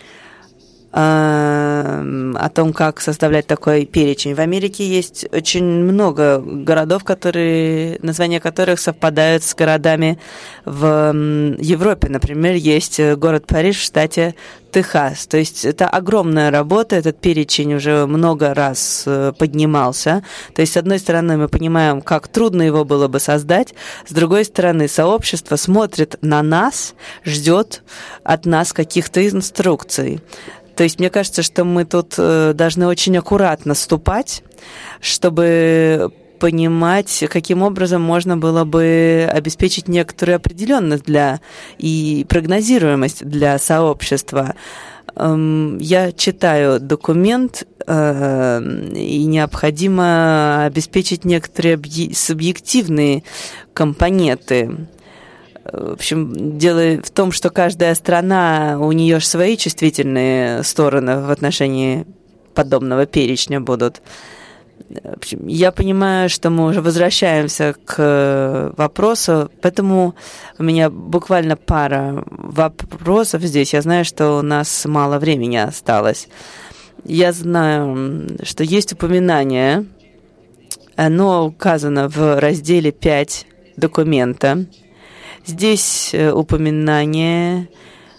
о том, как составлять такой перечень. В Америке есть очень много городов, которые, названия которых совпадают с городами в Европе. Например, есть город Париж в штате Техас. То есть это огромная работа, этот перечень уже много раз поднимался. То есть, с одной стороны, мы понимаем, как трудно его было бы создать, с другой стороны, сообщество смотрит на нас, ждет от нас каких-то инструкций. То есть мне кажется, что мы тут должны очень аккуратно ступать, чтобы понимать, каким образом можно было бы обеспечить некоторую определенность для, и прогнозируемость для сообщества. Я читаю документ, и необходимо обеспечить некоторые субъективные компоненты. В общем, дело в том, что каждая страна, у нее же свои чувствительные стороны в отношении подобного перечня будут. В общем, я понимаю, что мы уже возвращаемся к вопросу, поэтому у меня буквально пара вопросов здесь. Я знаю, что у нас мало времени осталось. Я знаю, что есть упоминание, оно указано в разделе пять документа. Здесь упоминание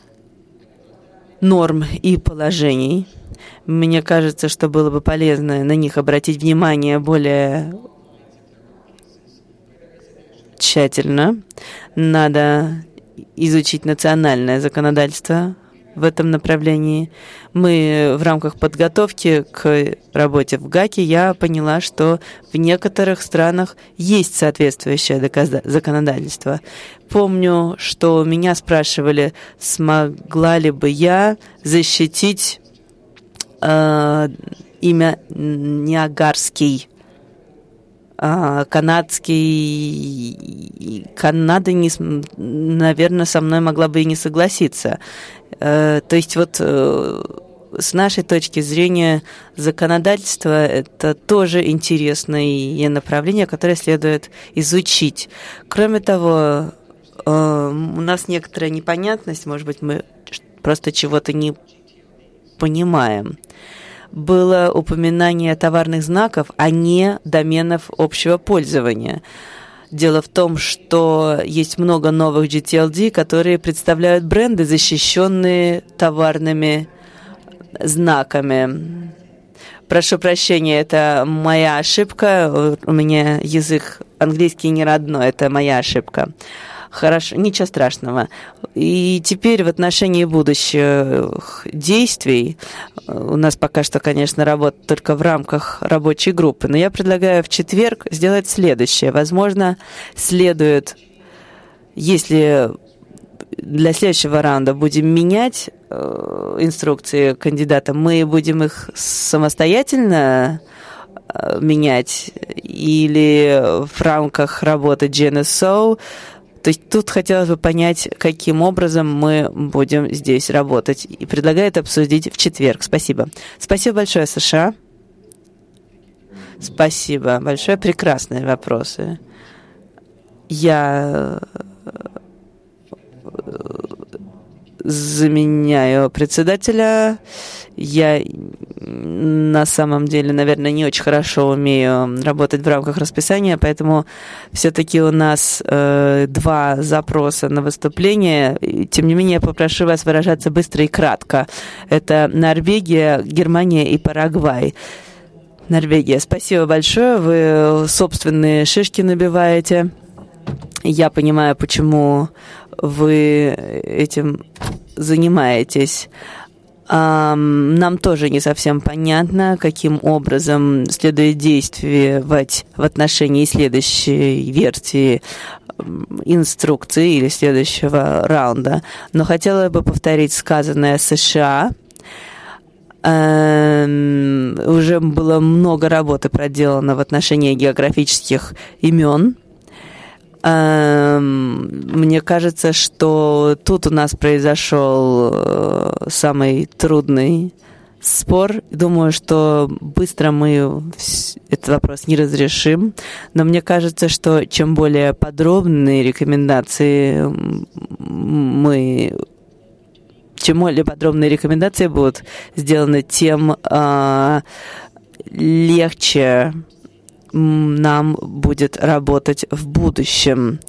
норм и положений. Мне кажется, что было бы полезно на них обратить внимание более тщательно. Надо изучить национальное законодательство в этом направлении. Мы в рамках подготовки к работе в ГАКе я поняла, что в некоторых странах есть соответствующее законодательство. Помню, что меня спрашивали, смогла ли бы я защитить э, имя Ниагарский. Канадский, Канада, не, наверное, со мной могла бы и не согласиться. То есть вот с нашей точки зрения законодательство – это тоже интересное направление, которое следует изучить. Кроме того, у нас некоторая непонятность, может быть, мы просто чего-то не понимаем. Было упоминание товарных знаков, а не доменов общего пользования. Дело в том, что есть много новых джи ти эл ди, которые представляют бренды, защищенные товарными знаками. Прошу прощения, это моя ошибка. У меня язык английский не родной, это моя ошибка. Хорошо, ничего страшного. И теперь в отношении будущих действий у нас пока что, конечно, работа только в рамках рабочей группы, но я предлагаю в четверг сделать следующее. Возможно, следует, если для следующего раунда будем менять э, инструкции кандидата, мы будем их самостоятельно э, менять или в рамках работы джи эн эс о. То есть тут хотелось бы понять, каким образом мы будем здесь работать. И предлагаю это обсудить в четверг. Спасибо. Спасибо большое, США. Спасибо большое. Прекрасные вопросы. Я заменяю председателя. Я на самом деле, наверное, не очень хорошо умею работать в рамках расписания, поэтому все-таки у нас э, два запроса на выступление. Тем не менее, я попрошу вас выражаться быстро и кратко. Это Норвегия, Германия и Парагвай. Норвегия, спасибо большое. Вы собственные шишки набиваете. Я понимаю, почему вы этим занимаетесь. Нам тоже не совсем понятно, каким образом следует действовать в отношении следующей версии инструкции или следующего раунда. Но хотела бы повторить сказанное США. Уже было много работы проделано в отношении географических имен. Мне кажется, что тут у нас произошел самый трудный спор. Думаю, что быстро мы этот вопрос не разрешим. Но мне кажется, что чем более подробные рекомендации мы... Чем более подробные рекомендации будут сделаны, тем э, легче нам будет работать в будущем.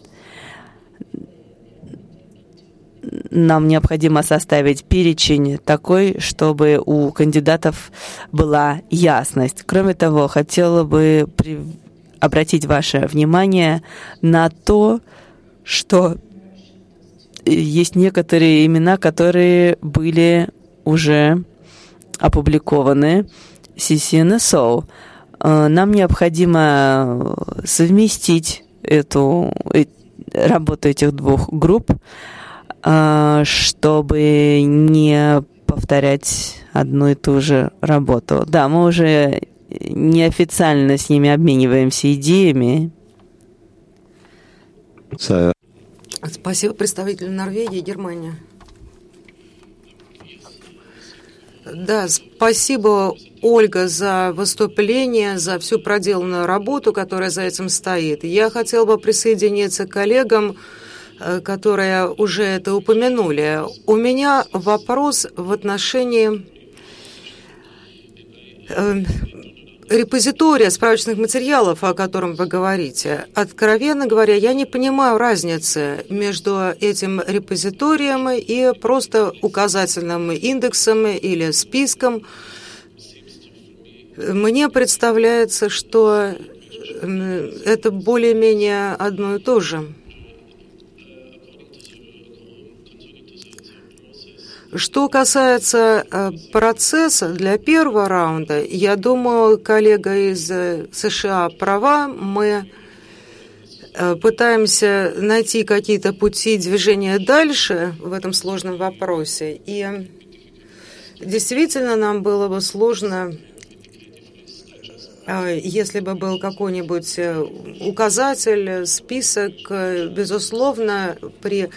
Нам необходимо составить перечень такой, чтобы у кандидатов была ясность. Кроме того, хотела бы при... обратить ваше внимание на то, что есть некоторые имена, которые были уже опубликованы си си эн эс о. Нам необходимо совместить эту работу этих двух групп, чтобы не повторять одну и ту же работу. Да, мы уже неофициально с ними обмениваемся идеями. So... Спасибо представителю Норвегии и Германии. Да, спасибо, Ольга, за выступление, за всю проделанную работу, которая за этим стоит. Я хотела бы присоединиться к коллегам, которые уже это упомянули. У меня вопрос в отношении репозитория справочных материалов, о котором вы говорите. Откровенно говоря, я не понимаю разницы между этим репозиторием и просто указательным индексом или списком. Мне представляется, что это более-менее одно и то же. Что касается процесса для первого раунда, я думаю, коллега из США права, мы пытаемся найти какие-то пути движения дальше в этом сложном вопросе. И действительно нам было бы сложно, если бы был какой-нибудь указатель, список, безусловно, при...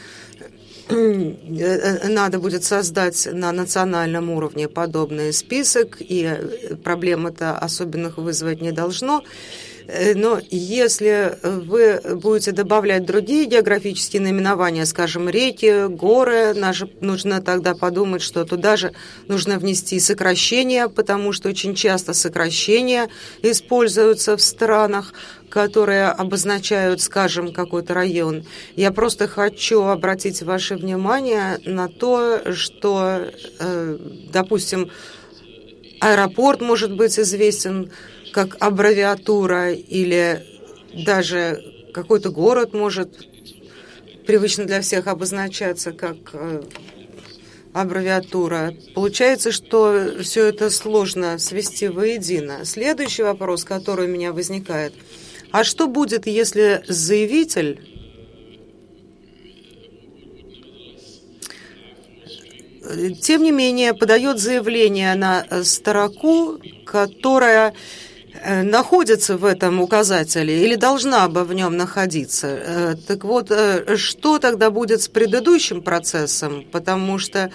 надо будет создать на национальном уровне подобный список, и проблем-то особенных вызвать не должно. Но если вы будете добавлять другие географические наименования, скажем, реки, горы, нужно тогда подумать, что туда же нужно внести сокращения, потому что очень часто сокращения используются в странах, которые обозначают, скажем, какой-то район. Я просто хочу обратить ваше внимание на то, что, допустим, аэропорт может быть известен как аббревиатура, или даже какой-то город может привычно для всех обозначаться как аббревиатура. Получается, что все это сложно свести воедино. Следующий вопрос, который у меня возникает. А что будет, если заявитель тем не менее подает заявление на строку, которая находится в этом указателе или должна бы в нем находиться? Так вот, что тогда будет с предыдущим процессом? Потому что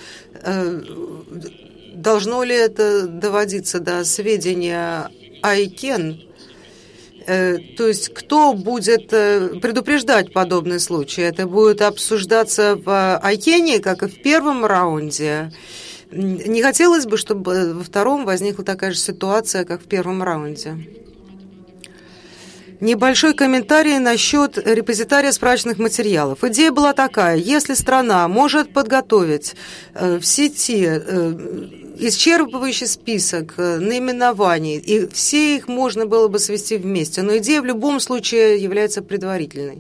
должно ли это доводиться до сведения айкен? То есть кто будет предупреждать подобные случаи? Это будет обсуждаться в айкене, как и в первом раунде? Не хотелось бы, чтобы во втором возникла такая же ситуация, как в первом раунде. Небольшой комментарий насчет репозитария справочных материалов. Идея была такая: если страна может подготовить в сети исчерпывающий список наименований, и все их можно было бы свести вместе, но идея в любом случае является предварительной.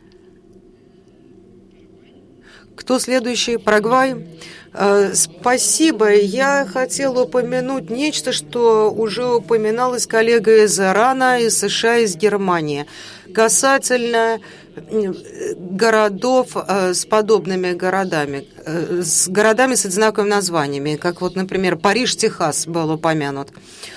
Кто следующий? Парагвай. Спасибо. Я хотела упомянуть нечто, что уже упоминалось коллегой из Ирана, из США, из Германии, касательно городов с подобными городами, с городами с одинаковыми названиями, как вот, например, Париж, Техас был упомянут.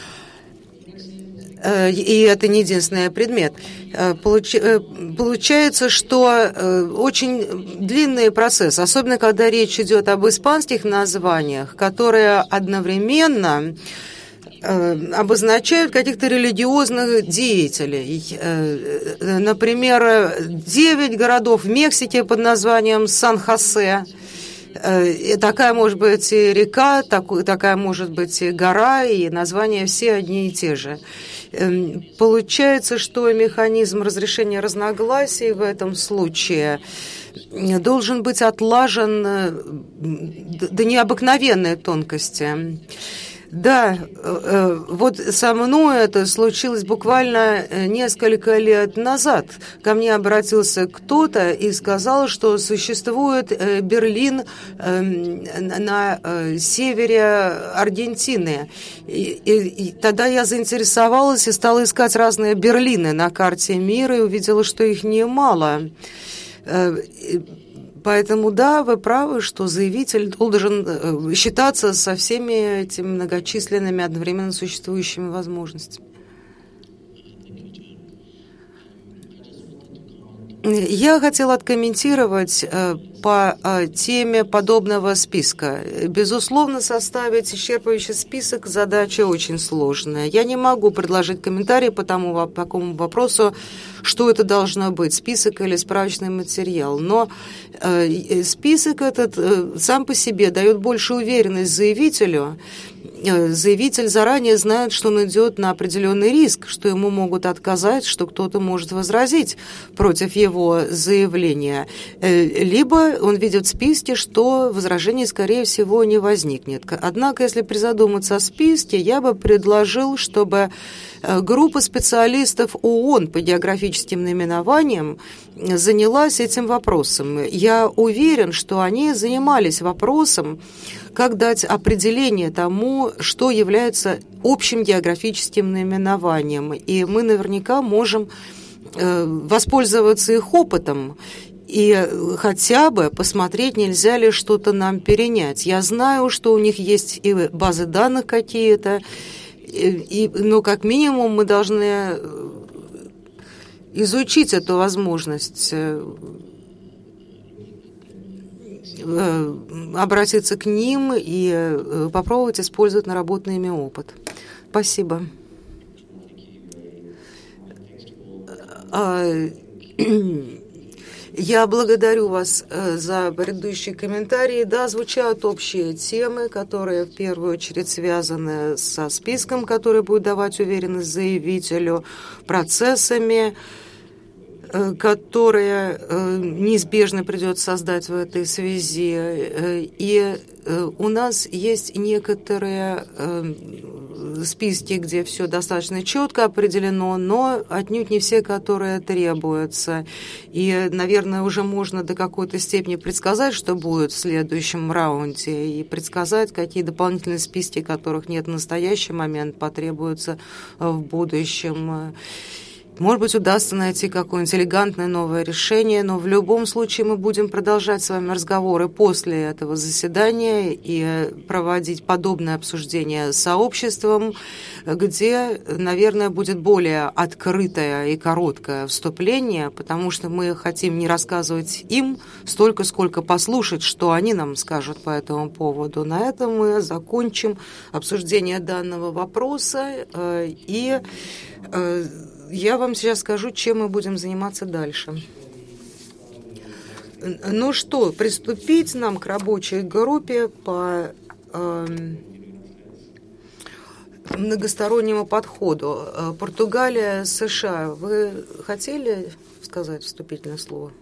И это не единственный предмет. Получается, что очень длинный процесс, особенно когда речь идет об испанских названиях, которые одновременно обозначают каких-то религиозных деятелей. Например, девять городов в Мексике под названием Сан-Хосе. И такая может быть и река, такая может быть и гора, и названия все одни и те же. Получается, что механизм разрешения разногласий в этом случае должен быть отлажен до необыкновенной тонкости. Да, вот со мной это случилось буквально несколько лет назад. Ко мне обратился кто-то и сказал, что существует Берлин на севере Аргентины. И, и, и тогда я заинтересовалась и стала искать разные Берлины на карте мира и увидела, что их немало. Поэтому, да, вы правы, что заявитель должен считаться со всеми этими многочисленными одновременно существующими возможностями. Я хотела откомментировать по теме подобного списка. Безусловно, составить исчерпывающий список задача очень сложная. Я не могу предложить комментарий по тому, по такому вопросу, что это должно быть, список или справочный материал. Но список этот сам по себе дает больше уверенность заявителю. Заявитель заранее знает, что он идет на определенный риск, что ему могут отказать, что кто-то может возразить против его заявления. Либо он видит в списке, что возражений, скорее всего, не возникнет. Однако, если призадуматься о списке, я бы предложил, чтобы группа специалистов ООН по географическим наименованиям занялась этим вопросом. Я уверен, что они занимались вопросом, как дать определение тому, что является общим географическим наименованием. И мы наверняка можем воспользоваться их опытом и хотя бы посмотреть, нельзя ли что-то нам перенять. Я знаю, что у них есть и базы данных какие-то, и, но как минимум мы должны изучить эту возможность, обратиться к ним и попробовать использовать наработанный ими опыт. Спасибо. Я благодарю вас за предыдущие комментарии. Да, звучат общие темы, которые в первую очередь связаны со списком, который будет давать уверенность заявителю, процессами, которые неизбежно придется создать в этой связи. И у нас есть некоторые списки, где все достаточно четко определено, но отнюдь не все, которые требуются. И, наверное, уже можно до какой-то степени предсказать, что будет в следующем раунде, и предсказать, какие дополнительные списки, которых нет в настоящий момент, потребуются в будущем. Может быть, удастся найти какое-нибудь элегантное новое решение, но в любом случае мы будем продолжать с вами разговоры после этого заседания и проводить подобное обсуждение с сообществом, где, наверное, будет более открытое и короткое вступление, потому что мы хотим не рассказывать им столько, сколько послушать, что они нам скажут по этому поводу. На этом мы закончим обсуждение данного вопроса, и я вам сейчас скажу, чем мы будем заниматься дальше. Ну что, приступить нам к рабочей группе по э, многостороннему подходу. Португалия, США. Вы хотели сказать вступительное слово?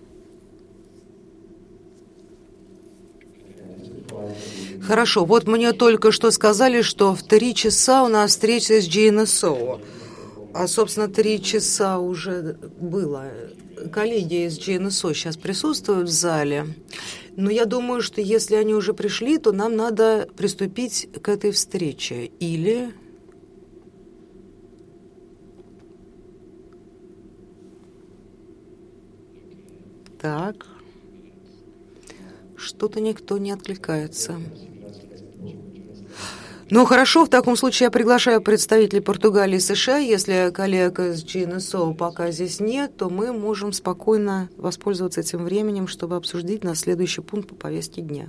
Хорошо, вот мне только что сказали, что в три часа у нас встреча с джи эн эс о. А, собственно, три часа уже было. Коллеги из джи эн эс о сейчас присутствуют в зале. Но я думаю, что если они уже пришли, то нам надо приступить к этой встрече. Или... Так. Что-то никто не откликается. Ну, хорошо, в таком случае я приглашаю представителей Португалии и США. Если коллег из джи эн эс о пока здесь нет, то мы можем спокойно воспользоваться этим временем, чтобы обсудить наш следующий пункт по повестке дня.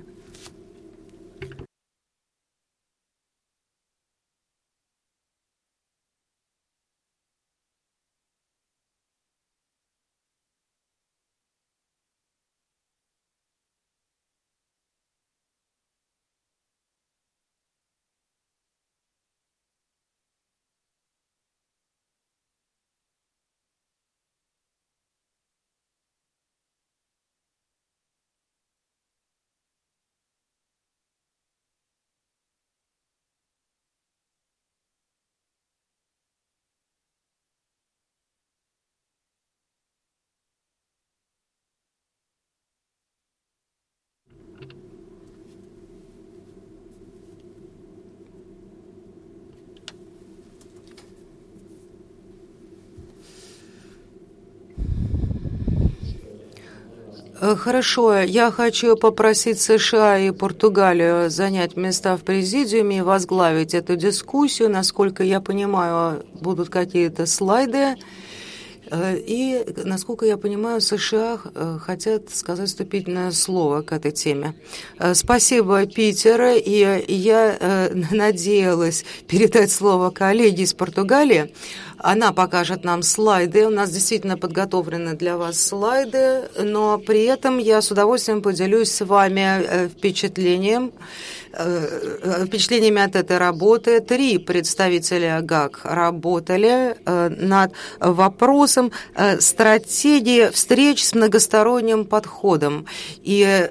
Хорошо, я хочу попросить США и Португалию занять места в президиуме и возглавить эту дискуссию. Насколько я понимаю, будут какие-то слайды. И, насколько я понимаю, США хотят сказать вступительное слово к этой теме. Спасибо, Питер. И я надеялась передать слово коллеге из Португалии. Она покажет нам слайды. У нас действительно подготовлены для вас слайды, но при этом я с удовольствием поделюсь с вами впечатлением, впечатлениями от этой работы. Три представителя ГАК работали над вопросом стратегии встреч с многосторонним подходом. И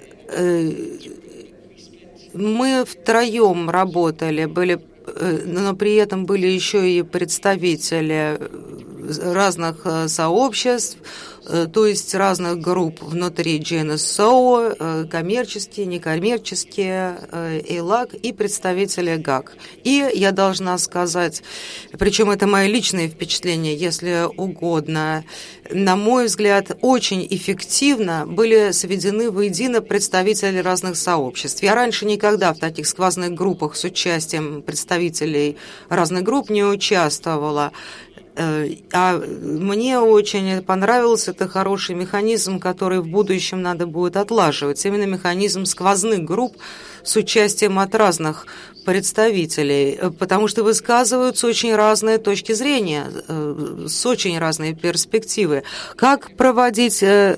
мы втроем работали, были, но при этом были еще и представители разных сообществ, то есть разных групп внутри джи эн эс о, коммерческие, некоммерческие, эйлак и представители ГАК. И я должна сказать, причем это мои личные впечатления, если угодно, на мой взгляд, очень эффективно были сведены воедино представители разных сообществ. Я раньше никогда в таких сквозных группах с участием представителей разных групп не участвовала. А мне очень понравился это хороший механизм, который в будущем надо будет отлаживать. Именно механизм сквозных групп с участием от разных представителей, потому что высказываются очень разные точки зрения, с очень разной перспективы. Как проводить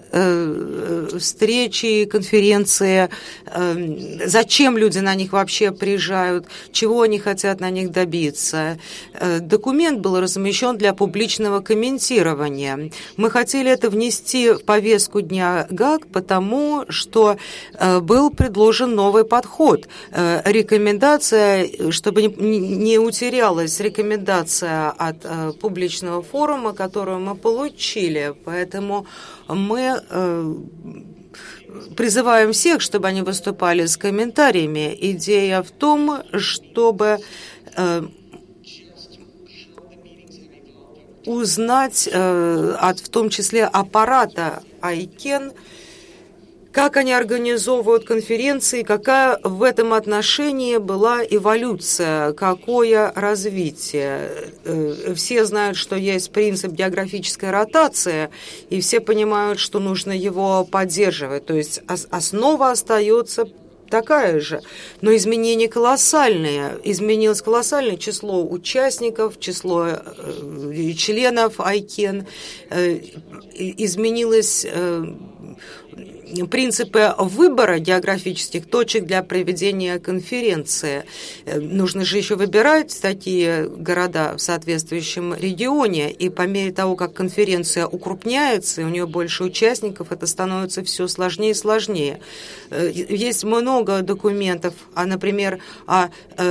встречи, конференции, зачем люди на них вообще приезжают, чего они хотят на них добиться. Документ был размещен для публичного комментирования. Мы хотели это внести в повестку дня ГАК, потому что был предложен новый подход подход. Рекомендация, чтобы не утерялась рекомендация от публичного форума, которую мы получили. Поэтому мы призываем всех, чтобы они выступали с комментариями. Идея в том, чтобы узнать э, от, в том числе, аппарата ICANN, как они организовывают конференции, какая в этом отношении была эволюция, какое развитие. Э, все знают, что есть принцип географической ротации, и все понимают, что нужно его поддерживать. То есть основа остается такая же, но изменения колоссальные. Изменилось колоссальное число участников, число э, членов ICANN, э, изменилось э, принципы выбора географических точек для проведения конференции. Нужно же еще выбирать такие города в соответствующем регионе, и по мере того, как конференция укрупняется, и у нее больше участников, это становится все сложнее и сложнее. Есть много документов, а, например, о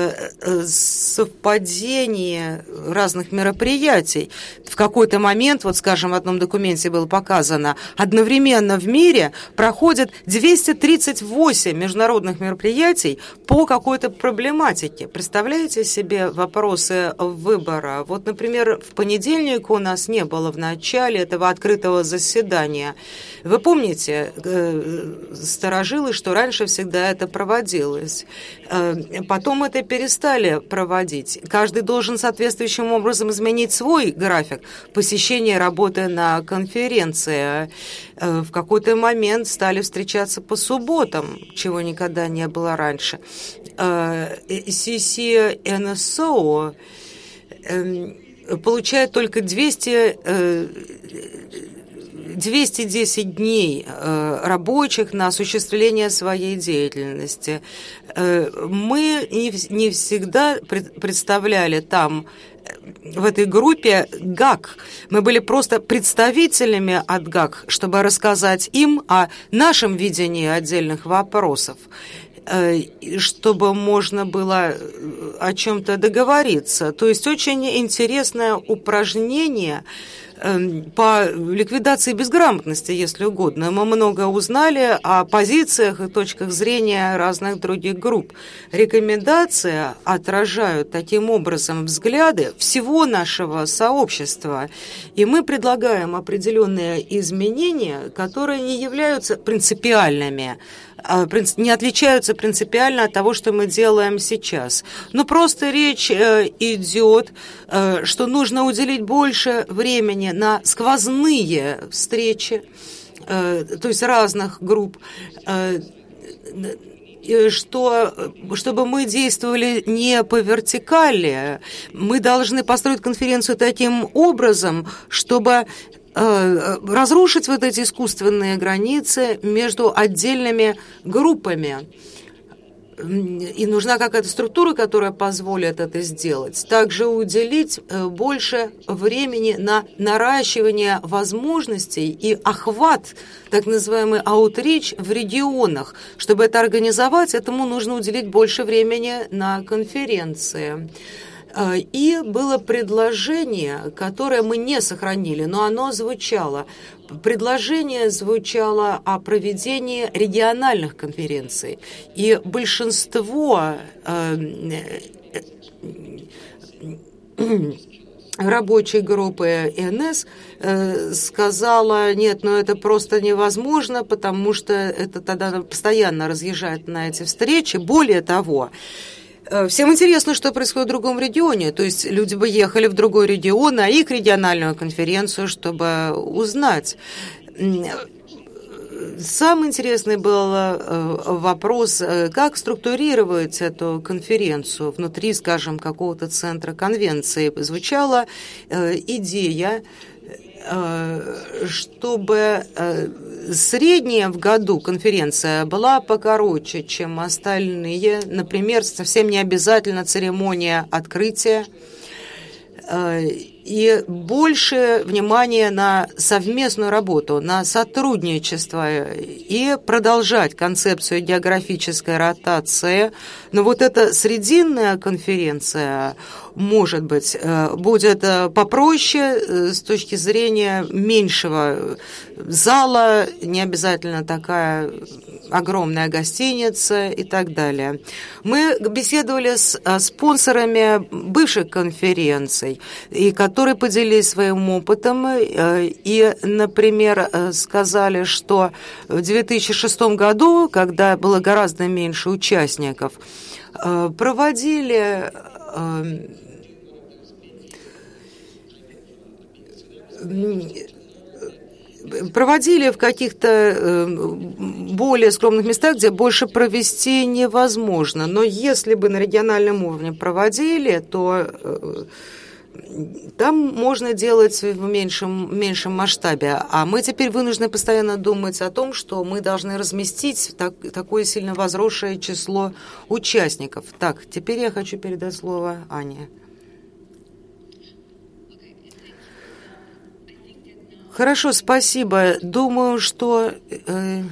совпадении разных мероприятий. В какой-то момент, вот скажем, в одном документе было показано, одновременно в мире проходит двести тридцать восемь международных мероприятий по какой-то проблематике. Представляете себе вопросы выбора? Вот, например, в понедельник у нас не было в начале этого открытого заседания. Вы помните, старожилы, что раньше всегда это проводилось. Потом это перестали проводить. Каждый должен соответствующим образом изменить свой график посещения работы на конференции. В какой-то момент стали встречаться по субботам, чего никогда не было раньше. си си эн эс о получает только двести, двести десять дней рабочих на осуществление своей деятельности. Мы не всегда представляли там, в этой группе, ГАК. Мы были просто представителями от ГАК, чтобы рассказать им о нашем видении отдельных вопросов, чтобы можно было о чем-то договориться. То есть очень интересное упражнение по ликвидации безграмотности, если угодно. Мы много узнали о позициях и точках зрения разных других групп. Рекомендации отражают таким образом взгляды всего нашего сообщества. И мы предлагаем определенные изменения, которые не являются принципиальными, не отличаются принципиально от того, что мы делаем сейчас. Но просто речь идет, что нужно уделить больше времени на сквозные встречи, то есть разных групп, что, чтобы мы действовали не по вертикали, мы должны построить конференцию таким образом, чтобы разрушить вот эти искусственные границы между отдельными группами. И нужна какая-то структура, которая позволит это сделать. Также уделить больше времени на наращивание возможностей и охват, так называемый аутрич в регионах. Чтобы это организовать, этому нужно уделить больше времени на конференции. И было предложение, которое мы не сохранили, но оно звучало. Предложение звучало о проведении региональных конференций. И большинство рабочей группы эн эс сказала, нет, ну это просто невозможно, потому что это тогда постоянно разъезжает на эти встречи. Более того, всем интересно, что происходит в другом регионе. То есть люди бы ехали в другой регион, на их региональную конференцию, чтобы узнать. Самый интересный был вопрос, как структурировать эту конференцию внутри, скажем, какого-то центра конвенции. Звучала идея, чтобы средняя в году конференция была покороче, чем остальные. Например, совсем не обязательно церемония открытия. и больше внимания на совместную работу, на сотрудничество и продолжать концепцию географической ротации. Но вот эта срединная конференция, может быть, будет попроще с точки зрения меньшего зала, не обязательно такая огромная гостиница и так далее. Мы беседовали с спонсорами бывших конференций, и которые поделились своим опытом и, например, сказали, что в две тысячи шестом году, когда было гораздо меньше участников, проводили проводили в каких-то более скромных местах, где больше провести невозможно. Но если бы на региональном уровне проводили, то там можно делать в меньшем, меньшем масштабе. А мы теперь вынуждены постоянно думать о том, что мы должны разместить так, такое сильно возросшее число участников. Так, теперь я хочу передать слово Ане. Хорошо, спасибо. Думаю, что э,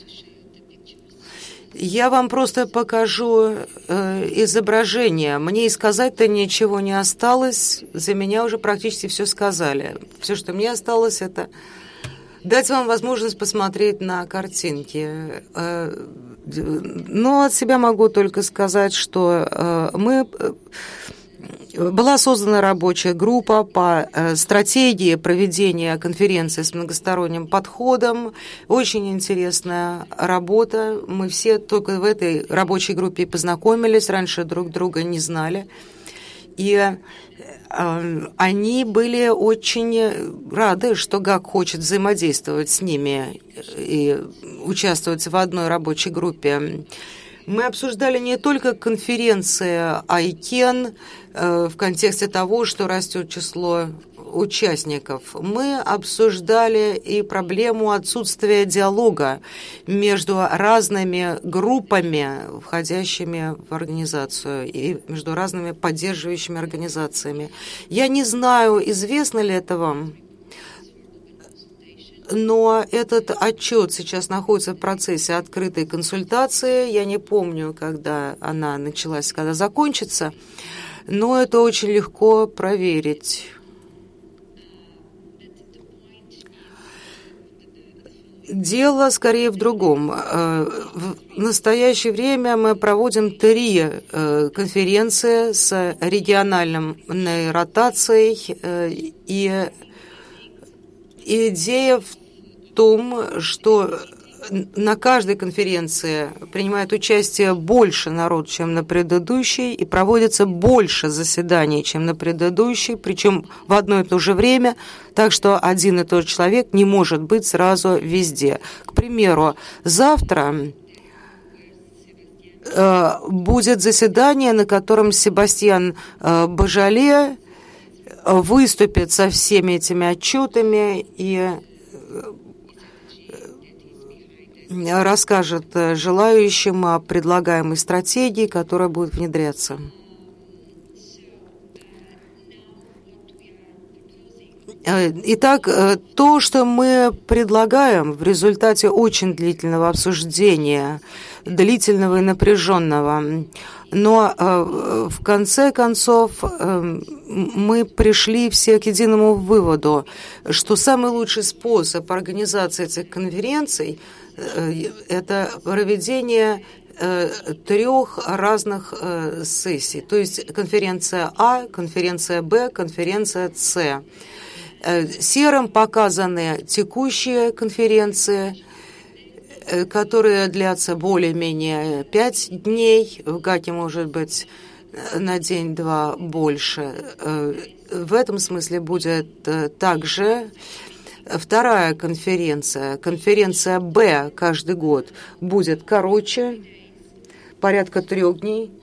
я вам просто покажу э, изображение. Мне и сказать-то ничего не осталось. За меня уже практически все сказали. Все, что мне осталось, это дать вам возможность посмотреть на картинки. Э, но от себя могу только сказать, что э, мы... Была создана рабочая группа по стратегии проведения конференции с многосторонним подходом. Очень интересная работа. Мы все только в этой рабочей группе познакомились, раньше друг друга не знали. И они были очень рады, что ГАК хочет взаимодействовать с ними и участвовать в одной рабочей группе. Мы обсуждали не только конференции айкен в контексте того, что растет число участников. Мы обсуждали и проблему отсутствия диалога между разными группами, входящими в организацию, и между разными поддерживающими организациями. Я не знаю, известно ли это вам, но этот отчет сейчас находится в процессе открытой консультации. Я не помню, когда она началась, когда закончится, но это очень легко проверить. Дело скорее в другом. В настоящее время мы проводим три конференции с региональной ротацией, и идея в том, что на каждой конференции принимает участие больше народ, чем на предыдущей, и проводится больше заседаний, чем на предыдущей, причем в одно и то же время, так что один и тот же человек не может быть сразу везде. К примеру, завтра э, будет заседание, на котором Себастьян э, Бажале выступит со всеми этими отчетами и расскажет желающим о предлагаемой стратегии, которая будет внедряться. Итак, то, что мы предлагаем в результате очень длительного обсуждения, длительного и напряженного, но в конце концов мы пришли все к единому выводу, что самый лучший способ организации этих конференций – это проведение трех разных сессий, то есть конференция А, конференция Б, конференция С. Серым показаны текущие конференции, которые длятся более-менее пять дней, в ГАКе может быть на день-два больше. В этом смысле будет также вторая конференция, конференция Б каждый год будет короче, порядка трех дней.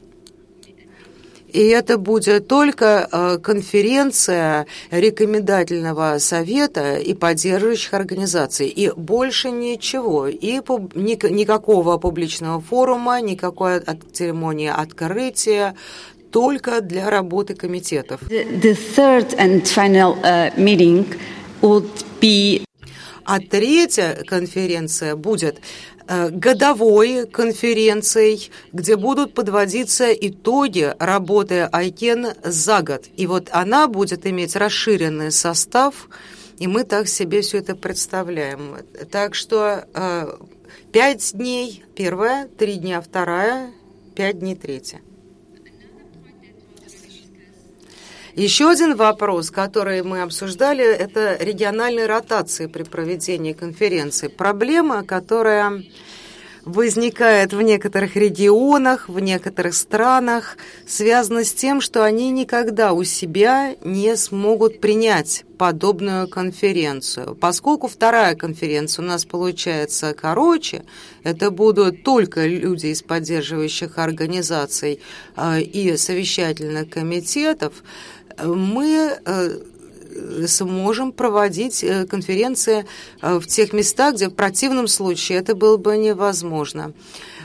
И это будет только конференция рекомендательного совета и поддерживающих организаций. И больше ничего. И никакого публичного форума, никакой церемонии открытия. только для работы комитетов. The, the third and final uh, meeting would be... А третья конференция будет э, годовой конференцией, где будут подводиться итоги работы айкен за год. И вот она будет иметь расширенный состав, и мы так себе все это представляем. Так что э, пять дней первая, три дня вторая, пять дней третья. Еще один вопрос, который мы обсуждали, это региональные ротации при проведении конференции. Проблема, которая возникает в некоторых регионах, в некоторых странах, связана с тем, что они никогда у себя не смогут принять подобную конференцию. Поскольку вторая конференция у нас получается короче, это будут только люди из поддерживающих организаций и совещательных комитетов, мы сможем проводить конференции в тех местах, где в противном случае это было бы невозможно.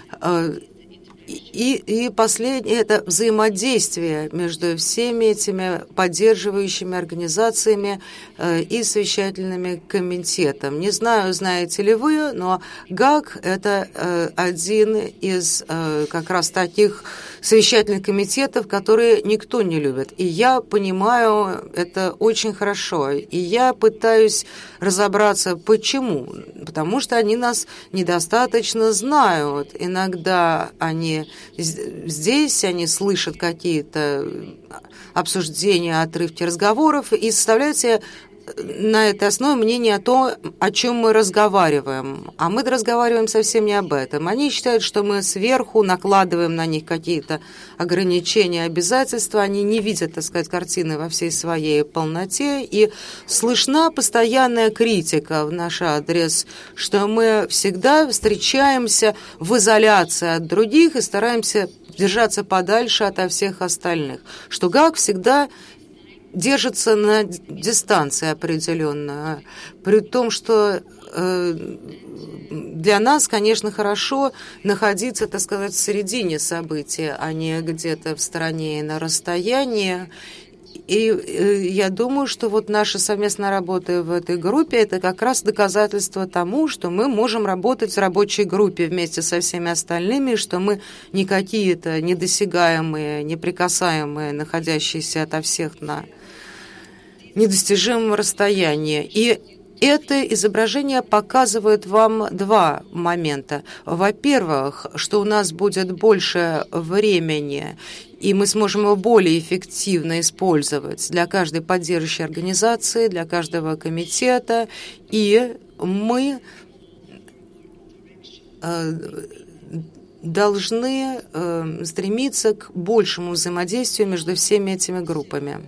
И, и последнее – это взаимодействие между всеми этими поддерживающими организациями э, и совещательными комитетом. Не знаю, знаете ли вы, но ГАК – это э, один из э, как раз таких совещательных комитетов, которые никто не любит. И я понимаю это очень хорошо. И я пытаюсь разобраться, почему. Потому что они нас недостаточно знают. Иногда они здесь, они слышат какие-то обсуждения, отрывки разговоров и составляют себе на этой основе мнение о том, о чем мы разговариваем. А мы разговариваем совсем не об этом. Они считают, что мы сверху накладываем на них какие-то ограничения, обязательства. Они не видят, так сказать, картины во всей своей полноте. И слышна постоянная критика в наш адрес, что мы всегда встречаемся в изоляции от других и стараемся держаться подальше ото всех остальных. Что ГАК всегда держится на дистанции определенно, при том, что э, для нас, конечно, хорошо находиться, так сказать, в середине событий, а не где-то в стороне и на расстоянии. И э, я думаю, что вот наша совместная работа в этой группе – это как раз доказательство тому, что мы можем работать в рабочей группе вместе со всеми остальными, что мы не какие-то недосягаемые, неприкасаемые, находящиеся ото всех на недостижимом расстоянии. И это изображение показывает вам два момента. Во-первых, что у нас будет больше времени, и мы сможем его более эффективно использовать для каждой поддерживающей организации, для каждого комитета, и мы должны стремиться к большему взаимодействию между всеми этими группами.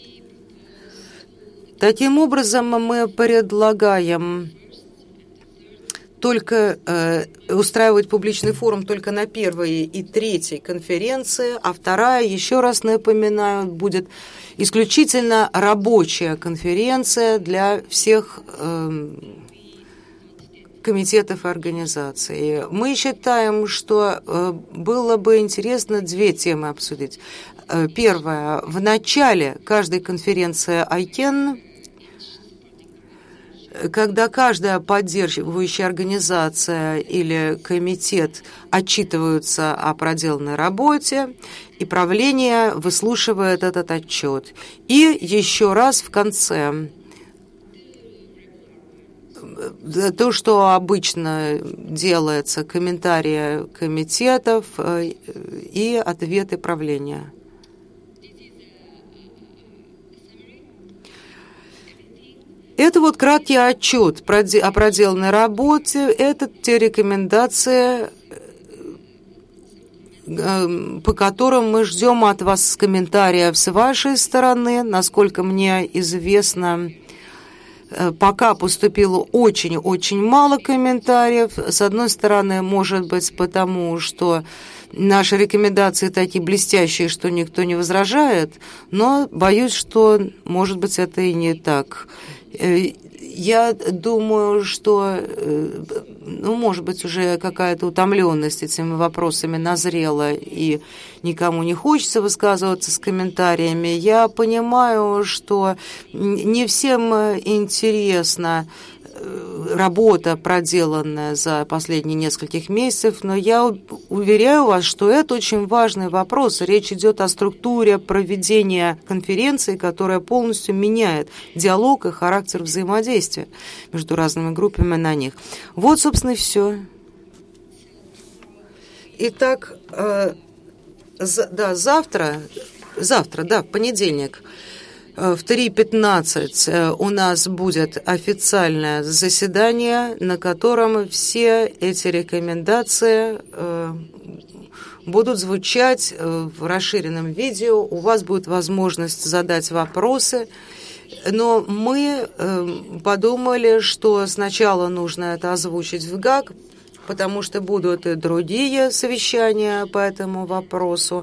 Таким образом, мы предлагаем только э, устраивать публичный форум только на первой и третьей конференции, а вторая, еще раз напоминаю, будет исключительно рабочая конференция для всех э, комитетов и организаций. Мы считаем, что э, было бы интересно две темы обсудить. Э, первое. В начале каждой конференции айкен, когда каждая поддерживающая организация или комитет отчитываются о проделанной работе, и правление выслушивает этот отчет. И еще раз в конце то, что обычно делается, комментарии комитетов и ответы правления. Это вот краткий отчет о проделанной работе, это те рекомендации, по которым мы ждем от вас комментариев с вашей стороны. Насколько мне известно, пока поступило очень-очень мало комментариев. С одной стороны, может быть, потому что наши рекомендации такие блестящие, что никто не возражает, но боюсь, что, может быть, это и не так. Я думаю, что ну, может быть, уже какая-то утомленность этими вопросами назрела, и никому не хочется высказываться с комментариями. Я понимаю, что не всем интересна работа, проделанная за последние нескольких месяцев, но я уверяю вас, что это очень важный вопрос. Речь идет о структуре проведения конференции, которая полностью меняет диалог и характер взаимодействия между разными группами на них. Вот, собственно, и все. Итак, э, за, да, завтра, завтра, да, в понедельник, в три пятнадцать у нас будет официальное заседание, на котором все эти рекомендации будут звучать в расширенном видео. У вас будет возможность задать вопросы. Но мы подумали, что сначала нужно это озвучить в ГАГ, потому что будут и другие совещания по этому вопросу.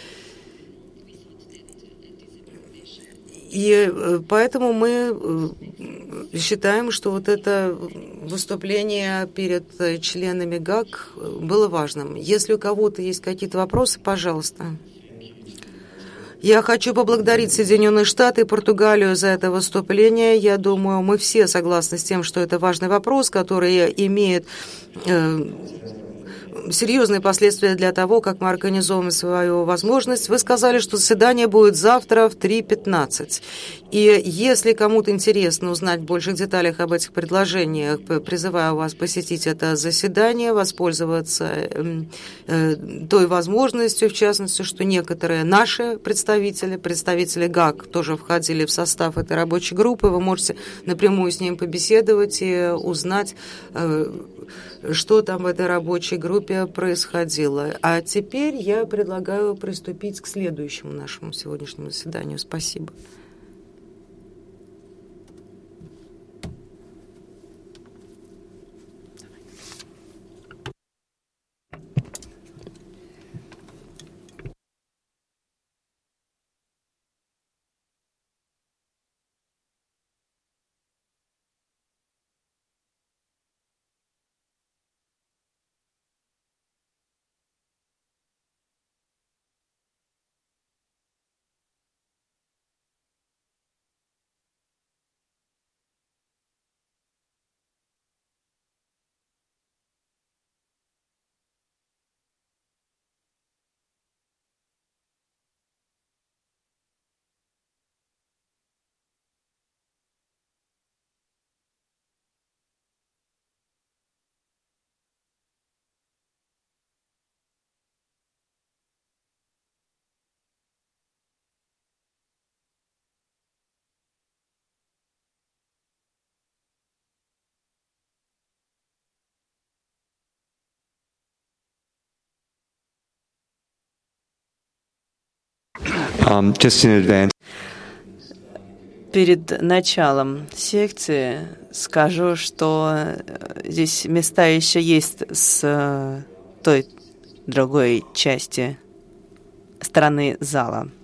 И поэтому мы считаем, что вот это выступление перед членами ГАГ было важным. Если у кого-то есть какие-то вопросы, пожалуйста. Я хочу поблагодарить Соединенные Штаты и Португалию за это выступление. Я думаю, мы все согласны с тем, что это важный вопрос, который имеет э, серьезные последствия для того, как мы организовываем свою возможность. Вы сказали, что заседание будет завтра в три пятнадцать. И если кому-то интересно узнать в больших деталях об этих предложениях, призываю вас посетить это заседание, воспользоваться той возможностью, в частности, что некоторые наши представители, представители ГАГ тоже входили в состав этой рабочей группы. Вы можете напрямую с ним побеседовать и узнать, что там в этой рабочей группе происходило. А теперь я предлагаю приступить к следующему нашему сегодняшнему заседанию. Спасибо. Um, just in advance. Перед началом секции скажу, что здесь места еще есть с той другой части стороны зала.